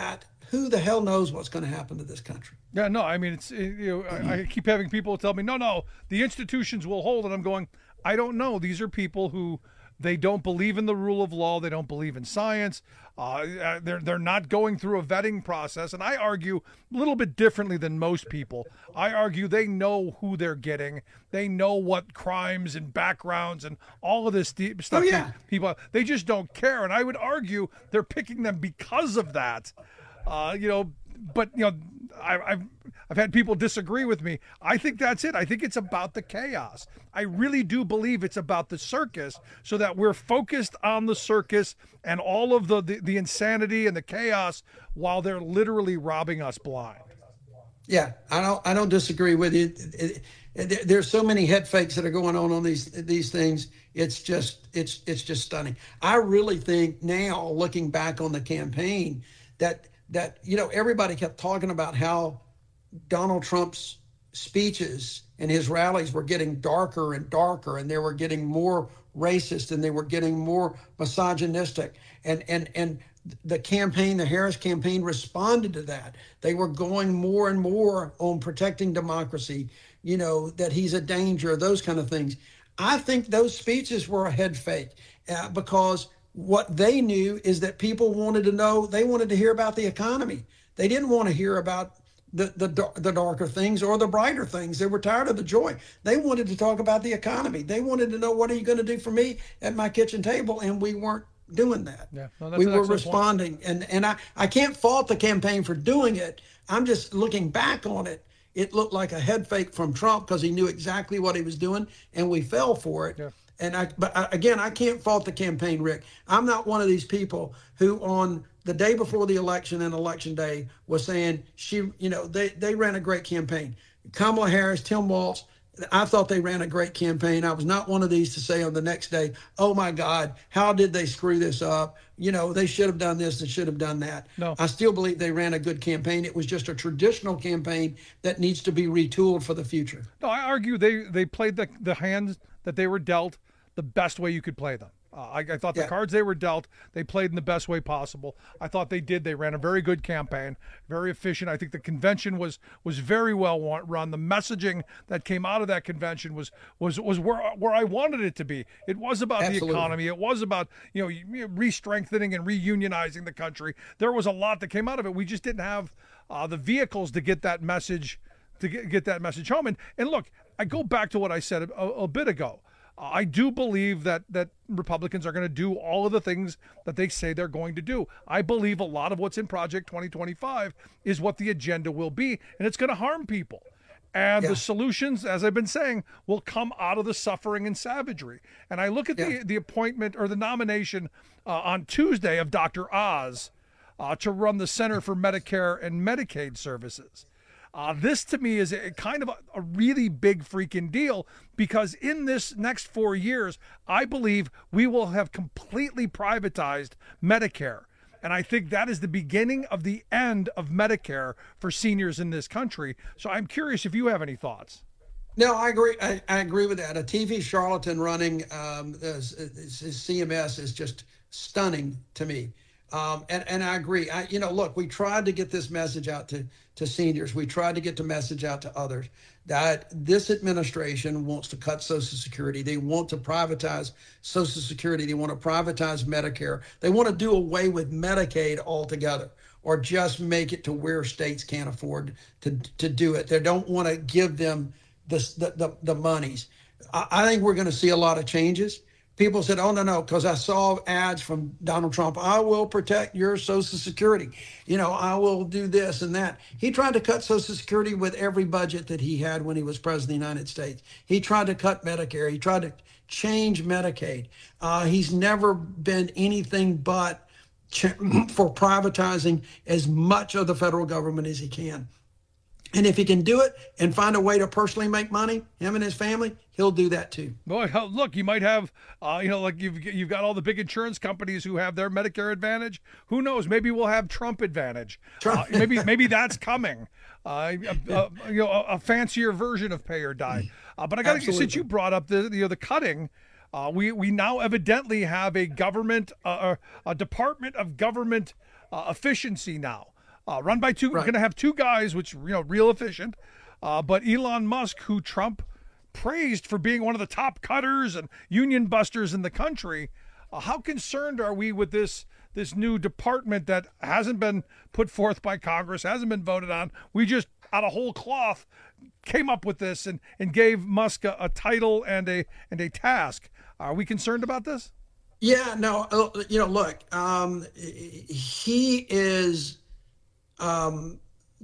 who the hell knows what's going to happen to this country? Yeah, no, I mean, it's, you know, I, I keep having people tell me, no, no, the institutions will hold. And I'm going, I don't know. These are people who, they don't believe in the rule of law. They don't believe in science. Uh, they're they're not going through a vetting process. And I argue a little bit differently than most people. I argue they know who they're getting. They know what crimes and backgrounds and all of this deep stuff. Oh, yeah. People, they just don't care. And I would argue they're picking them because of that. Uh, you know, but you know, I, I've I've had people disagree with me. I think that's it. I think it's about the chaos. I really do believe it's about the circus, so that we're focused on the circus and all of the the, the insanity and the chaos while they're literally robbing us blind. Yeah, I don't I don't disagree with you. It, it, it, there's so many head fakes that are going on on these these things. It's just it's it's just stunning. I really think now, looking back on the campaign, that that you know everybody kept talking about how Donald Trump's speeches and his rallies were getting darker and darker, and they were getting more racist, and they were getting more misogynistic. And and and the campaign, the Harris campaign, responded to that. They were going more and more on protecting democracy, you know, that he's a danger, those kind of things. I think those speeches were a head fake uh, because what they knew is that people wanted to know, they wanted to hear about the economy. They didn't want to hear about the, the the darker things or the brighter things. They were tired of the joy. They wanted to talk about the economy. They wanted to know, what are you going to do for me at my kitchen table? And we weren't doing that. Yeah, no, that's we an were excellent responding. point. And, and I, I can't fault the campaign for doing it. I'm just looking back on it. It looked like a head fake from Trump because he knew exactly what he was doing, and we fell for it. Yeah. And I, but I, again, I can't fault the campaign, Rick. I'm not one of these people who on the day before the election and election day was saying she, you know, they, they ran a great campaign. Kamala Harris, Tim Walz, I thought they ran a great campaign. I was not one of these to say on the next day, oh my God, how did they screw this up? You know, they should have done this and should have done that. No. I still believe they ran a good campaign. It was just a traditional campaign that needs to be retooled for the future. No, I argue they, they played the, the hands that they were dealt the best way you could play them. Uh, I, I thought the Yeah. cards they were dealt, they played in the best way possible. I thought they did. They ran a very good campaign, very efficient. I think the convention was was very well wa- run. The messaging that came out of that convention was was was where where I wanted it to be. It was about Absolutely. the economy. It was about you know, you know re-strengthening and reunionizing the country. There was a lot that came out of it. We just didn't have uh, the vehicles to get that message to get, get that message home. And and look, I go back to what I said a, a bit ago. I do believe that that Republicans are going to do all of the things that they say they're going to do. I believe a lot of what's in Project twenty twenty-five is what the agenda will be, and it's going to harm people. And Yeah. the solutions, as I've been saying, will come out of the suffering and savagery. And I look at Yeah. the, the appointment or the nomination uh, on Tuesday of Doctor Oz uh, to run the Center for Medicare and Medicaid Services. Uh, this to me is a kind of a, a really big freaking deal, because in this next four years, I believe we will have completely privatized Medicare. And I think that is the beginning of the end of Medicare for seniors in this country. So I'm curious if you have any thoughts. No, I agree. I, I agree with that. A T V charlatan running um, this, this C M S is just stunning to me. Um, and, and I agree. I, you know, look, we tried to get this message out to, to seniors. We tried to get the message out to others that this administration wants to cut Social Security. They want to privatize Social Security. They want to privatize Medicare. They want to do away with Medicaid altogether, or just make it to where states can't afford to, to do it. They don't want to give them this, the, the, the monies. I, I think we're going to see a lot of changes. People said, oh, no, no, because I saw ads from Donald Trump. I will protect your Social Security. You know, I will do this and that. He tried to cut Social Security with every budget that he had when he was president of the United States. He tried to cut Medicare. He tried to change Medicaid. Uh, he's never been anything but ch- for privatizing as much of the federal government as he can. And if he can do it and find a way to personally make money, him and his family, he'll do that too. Boy, look, you might have, uh, you know, like you've you've got all the big insurance companies who have their Medicare Advantage. Who knows? Maybe we'll have Trump Advantage. Trump. Uh, maybe maybe that's coming. Uh, a, a, you know, a, a fancier version of pay or die. Uh, but I got to, since you brought up the you know the cutting. Uh, we we now evidently have a government, uh, a Department of Government uh, Efficiency now. Uh, run by two, right. We're going to have two guys, which, you know, real efficient. Uh, but Elon Musk, who Trump praised for being one of the top cutters and union busters in the country, uh, how concerned are we with this this new department that hasn't been put forth by Congress, hasn't been voted on? We just, out of whole cloth, came up with this and, and gave Musk a, a title and a and a task. Are we concerned about this? Yeah, no, you know, look, um, he is um,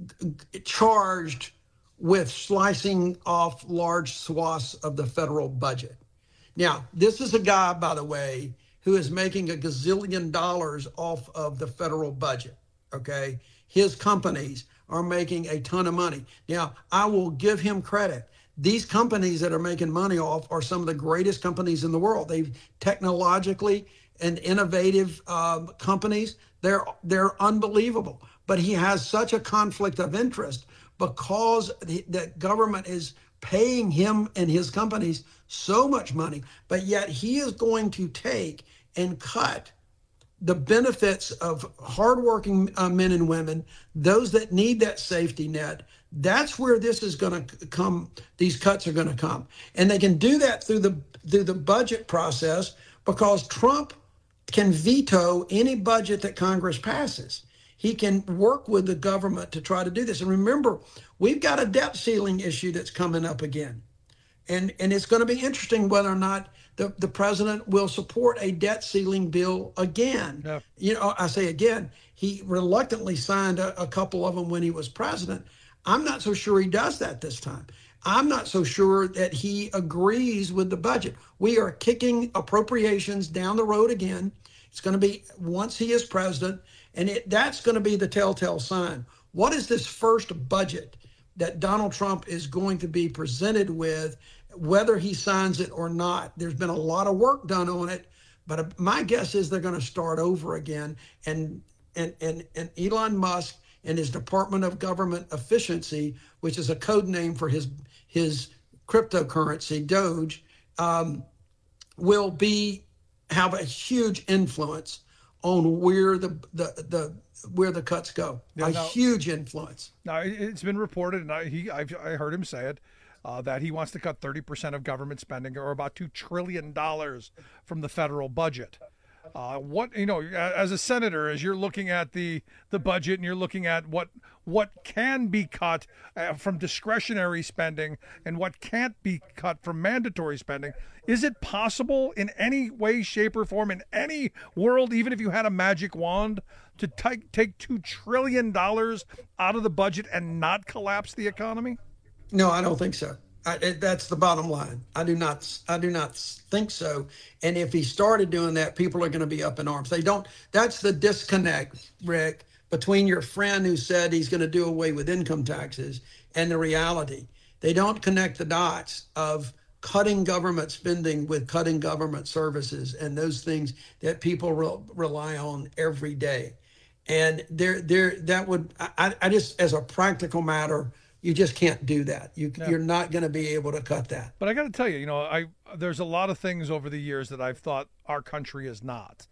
charged with slicing off large swaths of the federal budget. Now, this is a guy, by the way, who is making a gazillion dollars off of the federal budget, okay? His companies are making a ton of money. Now, I will give him credit. These companies that are making money off are some of the greatest companies in the world. They've technologically and innovative um, companies. They're they're unbelievable. But he has such a conflict of interest because the, the government is paying him and his companies so much money, but yet he is going to take and cut the benefits of hardworking uh, men and women, those that need that safety net. That's where this is going to come. These cuts are going to come, and they can do that through the through the budget process because Trump can veto any budget that Congress passes. He can work with the government to try to do this. And remember, we've got a debt ceiling issue that's coming up again, and and it's going to be interesting whether or not the, the president will support a debt ceiling bill again. Yeah. You know, I say again, he reluctantly signed a, a couple of them when he was president. I'm not so sure he does that this time. I'm not so sure that he agrees with the budget. We are kicking appropriations down the road again. It's going to be once he is president, and it, that's going to be the telltale sign. What is this first budget that Donald Trump is going to be presented with, whether he signs it or not? There's been a lot of work done on it, but my guess is they're going to start over again. And and and, and Elon Musk and his Department of Government Efficiency, which is a code name for his his cryptocurrency, Doge, um, will be have a huge influence on where the the, the where the cuts go. Yeah, a now, huge influence. Now it's been reported, and I, he I've, I heard him say it, uh, that he wants to cut thirty percent of government spending, or about two trillion dollars from the federal budget. Uh, what you know, as a senator, as you're looking at the the budget and you're looking at what what can be cut uh, from discretionary spending and what can't be cut from mandatory spending, is it possible in any way, shape, or form in any world, even if you had a magic wand, to take take two trillion dollars out of the budget and not collapse the economy? No, I don't think so. I, that's the bottom line. I do not. I do not think so. And if he started doing that, people are going to be up in arms. They don't. That's the disconnect, Rick, between your friend who said he's going to do away with income taxes and the reality. They don't connect the dots of cutting government spending with cutting government services and those things that people re- rely on every day. And there, there, that would. I, I just, as a practical matter, you just can't do that. You, no. You're not going to be able to cut that. But I got to tell you, you know, I there's a lot of things over the years that I've thought our country is not,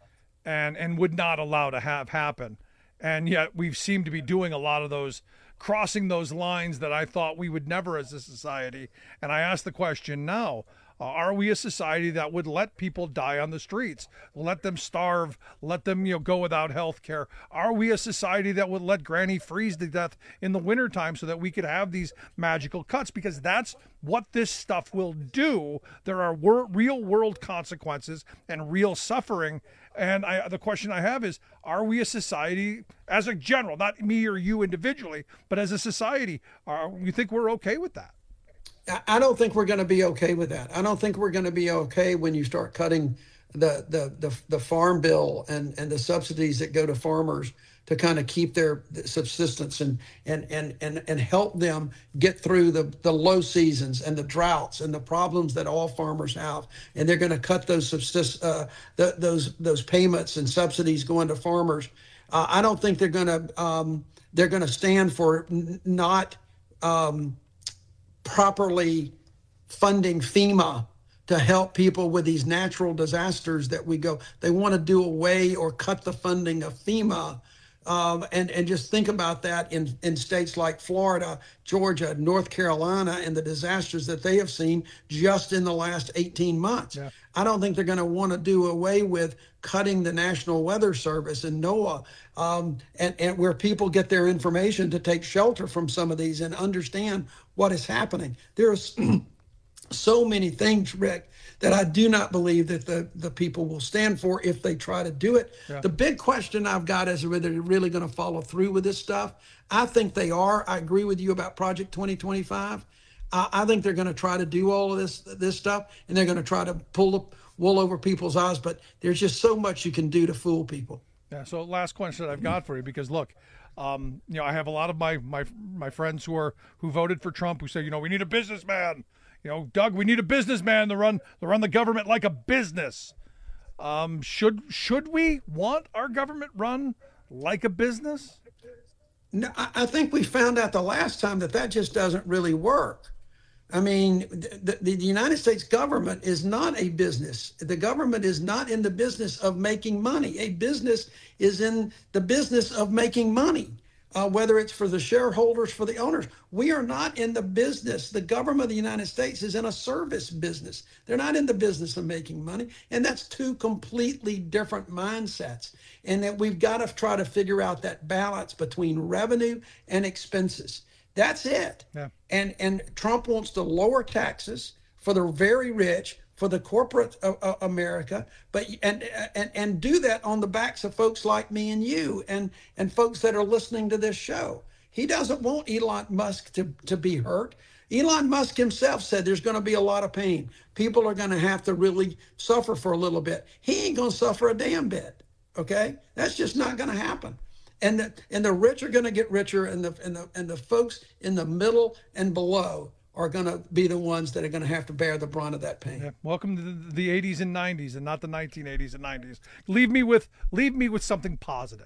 and and would not allow to have happen, and yet we've seemed to be doing a lot of those, crossing those lines that I thought we would never as a society. And I ask the question now. Uh, are we a society that would let people die on the streets, let them starve, let them, you know, go without health care? Are we a society that would let Granny freeze to death in the wintertime so that we could have these magical cuts? Because that's what this stuff will do. There are wor- real world consequences and real suffering. And I, the question I have is, are we a society, as a general, not me or you individually, but as a society, are you think we're okay with that? I don't think we're going to be okay with that. I don't think we're going to be okay when you start cutting the the the, the farm bill and, and the subsidies that go to farmers to kind of keep their subsistence and and and and, and help them get through the, the low seasons and the droughts and the problems that all farmers have. And they're going to cut those subsist uh, the, those those payments and subsidies going to farmers. Uh, I don't think they're going to um, they're going to stand for n- not. Um, properly funding FEMA to help people with these natural disasters that we go. They want to do away or cut the funding of FEMA Um, and, and just think about that in, in states like Florida, Georgia, North Carolina, and the disasters that they have seen just in the last eighteen months. Yeah. I don't think they're going to want to do away with cutting the National Weather Service and NOAA, um, and, and where people get their information to take shelter from some of these and understand what is happening. There's so many things, Rick, that I do not believe that the, the people will stand for if they try to do it. Yeah. The big question I've got is whether they're really going to follow through with this stuff. I think they are. I agree with you about Project twenty twenty-five. I, I think they're going to try to do all of this this stuff, and they're going to try to pull the wool over people's eyes, but there's just so much you can do to fool people. Yeah, so last question I've got for you, because look, um, you know, I have a lot of my, my my friends who are who voted for Trump who say, you know, we need a businessman. You know, Doug, we need a businessman to run to run the government like a business. Um, should should we want our government run like a business? No, I think we found out the last time that that just doesn't really work. I mean, the, the United States government is not a business. The government is not in the business of making money. A business is in the business of making money. Uh, whether it's for the shareholders, for the owners. We are not in the business. The government of the United States is in a service business. They're not in the business of making money. And that's two completely different mindsets. And that we've got to try to figure out that balance between revenue and expenses. That's it. Yeah. And, and Trump wants to lower taxes for the very rich, for the corporate uh, uh, America, but and, and and do that on the backs of folks like me and you and and folks that are listening to this show. He doesn't want Elon Musk to, to be hurt. Elon Musk himself said there's going to be a lot of pain. People are going to have to really suffer for a little bit. He ain't going to suffer a damn bit. Okay, that's just not going to happen. And the and the rich are going to get richer, and the and the and the folks in the middle and below are going to be the ones that are going to have to bear the brunt of that pain. Yeah. Welcome to the, the eighties and nineties, and not the nineteen eighties and nineties. Leave me with leave me with something positive.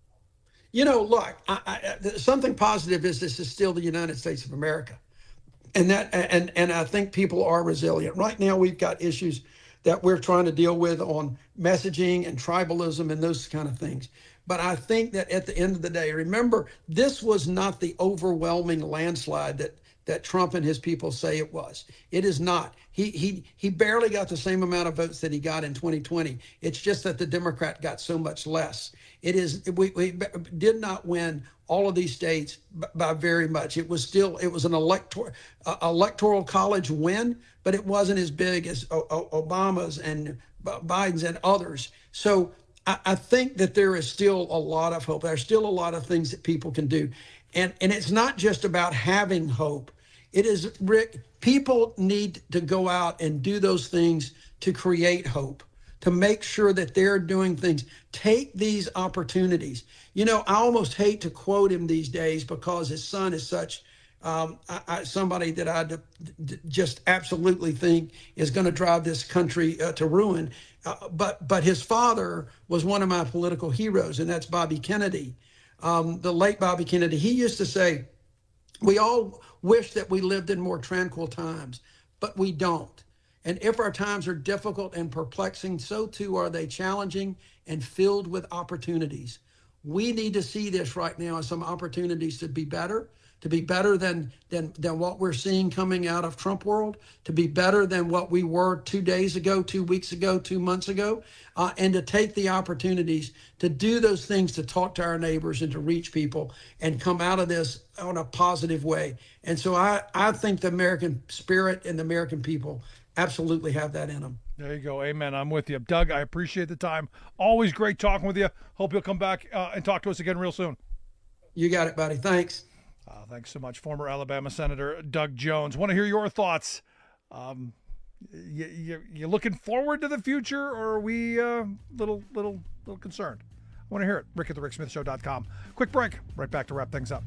You know, look, I, I, something positive is this is still the United States of America, and that and and I think people are resilient. Right now, we've got issues that we're trying to deal with on messaging and tribalism and those kind of things. But I think that at the end of the day, remember, this was not the overwhelming landslide that that Trump and his people say it was. It is not. He he he barely got the same amount of votes that he got in twenty twenty. It's just that the Democrat got so much less. It is we, we did not win all of these states by very much. It was still it was an elector uh, electoral college win, but it wasn't as big as o- o- Obama's and Biden's and others. So I, I think that there is still a lot of hope. There's still a lot of things that people can do. And and it's not just about having hope. It is, Rick, people need to go out and do those things to create hope, to make sure that they're doing things. Take these opportunities. You know, I almost hate to quote him these days because his son is such um, I, I, somebody that I d- d- just absolutely think is going to drive this country uh, to ruin. Uh, but but his father was one of my political heroes, and that's Bobby Kennedy. Um, the late Bobby Kennedy, he used to say, we all wish that we lived in more tranquil times, but we don't. And if our times are difficult and perplexing, so too are they challenging and filled with opportunities. We need to see this right now as some opportunities to be better, to be better than, than, than what we're seeing coming out of Trump world, to be better than what we were two days ago, two weeks ago, two months ago, uh, and to take the opportunities to do those things, to talk to our neighbors and to reach people and come out of this on a positive way. And so I, I think the American spirit and the American people absolutely have that in them. There you go. Amen. I'm with you. Doug, I appreciate the time. Always great talking with you. Hope you'll come back uh, and talk to us again real soon. You got it, buddy. Thanks. Uh, thanks so much, former Alabama Senator Doug Jones. Want to hear your thoughts. Um, you, you, you looking forward to the future, or are we a uh, little, little, little concerned? I want to hear it. Rick at the Rick Smith Show dot com. Quick break. Right back to wrap things up.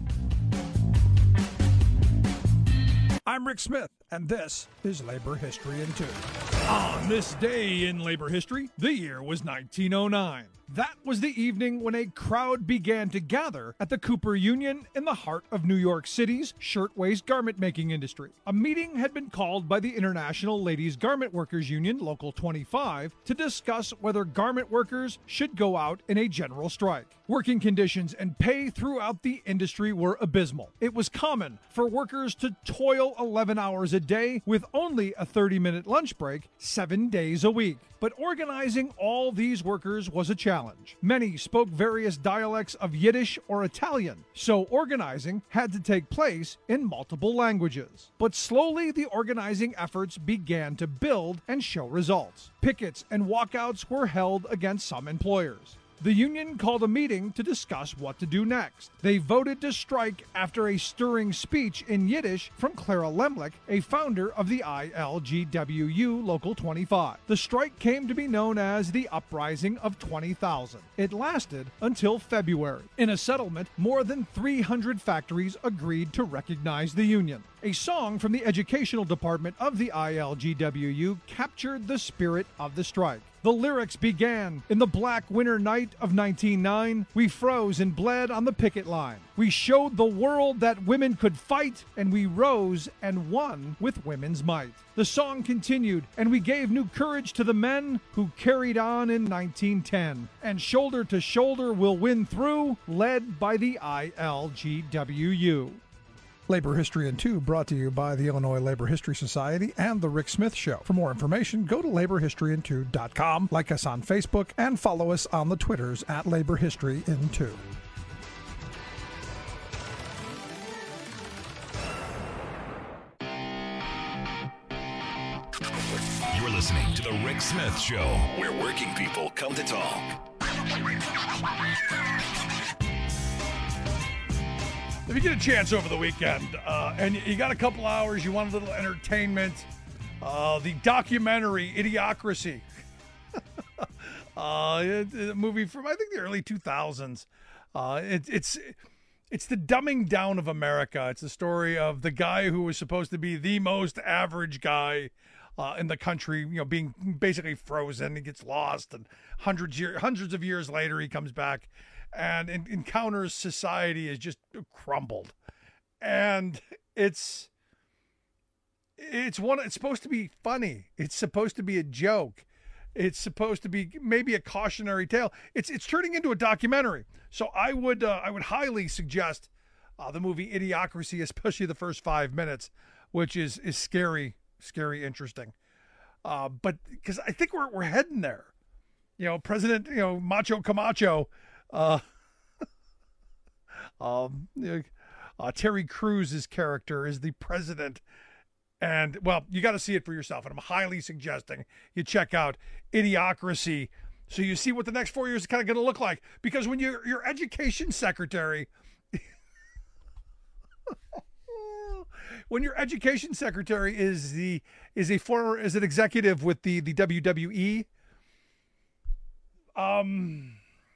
I'm Rick Smith, and this is Labor History in Two. On this day in labor history, the year was nineteen oh nine. That was the evening when a crowd began to gather at the Cooper Union in the heart of New York City's shirtwaist garment making industry. A meeting had been called by the International Ladies Garment Workers Union, Local twenty-five, to discuss whether garment workers should go out in a general strike. Working conditions and pay throughout the industry were abysmal. It was common for workers to toil eleven hours a day with only a thirty-minute lunch break, seven days a week. But organizing all these workers was a challenge. Many spoke various dialects of Yiddish or Italian, so organizing had to take place in multiple languages. But slowly the organizing efforts began to build and show results. Pickets and walkouts were held against some employers. The union called a meeting to discuss what to do next. They voted to strike after a stirring speech in Yiddish from Clara Lemlich, a founder of the I L G W U Local twenty-five. The strike came to be known as the Uprising of twenty thousand. It lasted until February. In a settlement, more than three hundred factories agreed to recognize the union. A song from the educational department of the I L G W U captured the spirit of the strike. The lyrics began, "In the black winter night of nineteen oh nine, we froze and bled on the picket line. We showed the world that women could fight, and we rose and won with women's might." The song continued, "And we gave new courage to the men who carried on in nineteen ten. And shoulder to shoulder we'll win through, led by the I L G W U. Labor History in Two, brought to you by the Illinois Labor History Society and The Rick Smith Show. For more information, go to labor history in two dot com, like us on Facebook, and follow us on the Twitters at Labor History in Two. You're listening to The Rick Smith Show, where working people come to talk. If you get a chance over the weekend uh, and you got a couple hours, you want a little entertainment, uh, the documentary Idiocracy, uh, it, a movie from, I think, the early two thousands. Uh, it, it's it's the dumbing down of America. It's the story of the guy who was supposed to be the most average guy uh, in the country, you know, being basically frozen. He gets lost, and hundreds year, hundreds of years later, he comes back and encounters society is just crumbled. And it's it's one it's supposed to be funny. It's supposed to be a joke. It's supposed to be maybe a cautionary tale. It's it's turning into a documentary. So I would uh, I would highly suggest uh, the movie Idiocracy, especially the first five minutes, which is is scary, scary interesting. Uh, but because I think we're we're heading there. You know, President, you know, Macho Camacho, Uh, um, uh, Terry Crews's character is the president, and well, you got to see it for yourself. And I'm highly suggesting you check out Idiocracy, so you see what the next four years is kind of going to look like. Because when you're your education secretary, when your education secretary is the is a former is an executive with the the W W E, um.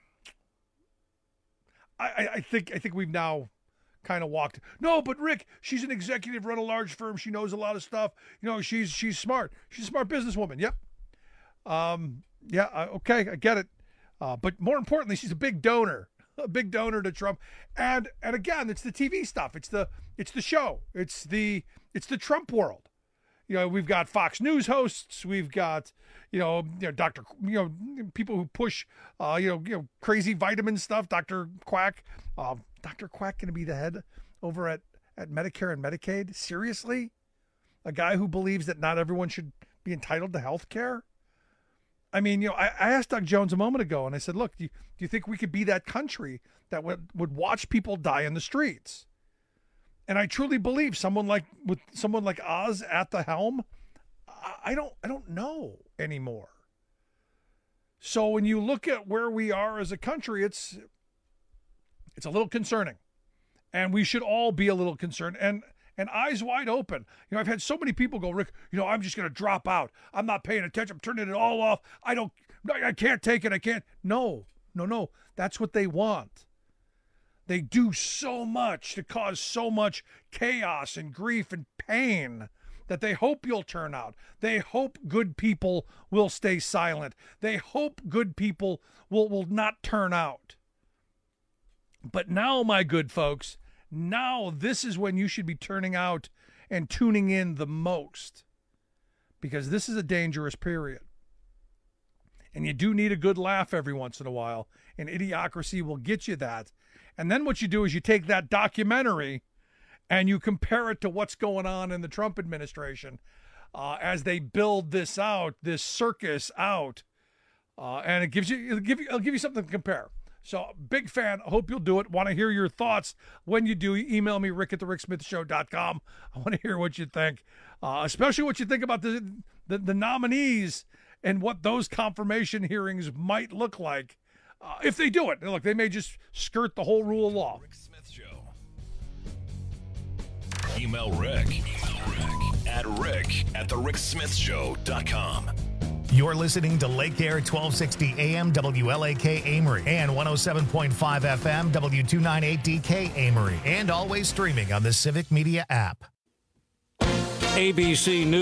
I, I think I think we've now kind of walked. No, but Rick, she's an executive, run a large firm. She knows a lot of stuff. You know, she's she's smart. She's a smart businesswoman. Yep. Um. Yeah. Uh, okay, I get it. Uh, but more importantly, she's a big donor, a big donor to Trump. And and again, it's the T V stuff. It's the it's the show. It's the it's the Trump world. You know, we've got Fox News hosts. We've got, you know, you know, Doctor, you know, people who push, uh, you know, you know, crazy vitamin stuff. Doctor Quack, uh, Doctor Quack going to be the head over at, at Medicare and Medicaid. Seriously, a guy who believes that not everyone should be entitled to health care. I mean, you know, I, I asked Doug Jones a moment ago, and I said, look, do you, do you think we could be that country that would, would watch people die in the streets? And I truly believe someone like with someone like Oz at the helm, I don't I don't know anymore. So when you look at where we are as a country, it's it's a little concerning. And we should all be a little concerned and and eyes wide open. You know, I've had so many people go, Rick, you know, I'm just going to drop out. I'm not paying attention. I'm turning it all off. I don't I can't take it. I can't. No. No, no. That's what they want. They do so much to cause so much chaos and grief and pain that they hope you'll turn out. They hope good people will stay silent. They hope good people will, will not turn out. But now, my good folks, now this is when you should be turning out and tuning in the most, because this is a dangerous period. And you do need a good laugh every once in a while, and Idiocracy will get you that. And then what you do is you take that documentary and you compare it to what's going on in the Trump administration uh, as they build this out, this circus out, uh, and it gives you, it'll give you, it'll give you something to compare. So, big fan. I hope you'll do it. Want to hear your thoughts. When you do, email me, rick at the rick smith show dot com. I want to hear what you think, uh, especially what you think about the, the, the nominees and what those confirmation hearings might look like uh, if they do it. Look, they may just skirt the whole rule of law. Rick Smith Show. Email Rick, email Rick at rick at the rick smith show dot com. You're listening to Lake Air twelve sixty A M W L A K Amory and one oh seven point five F M W two ninety-eight D K Amory, and always streaming on the Civic Media app. A B C News.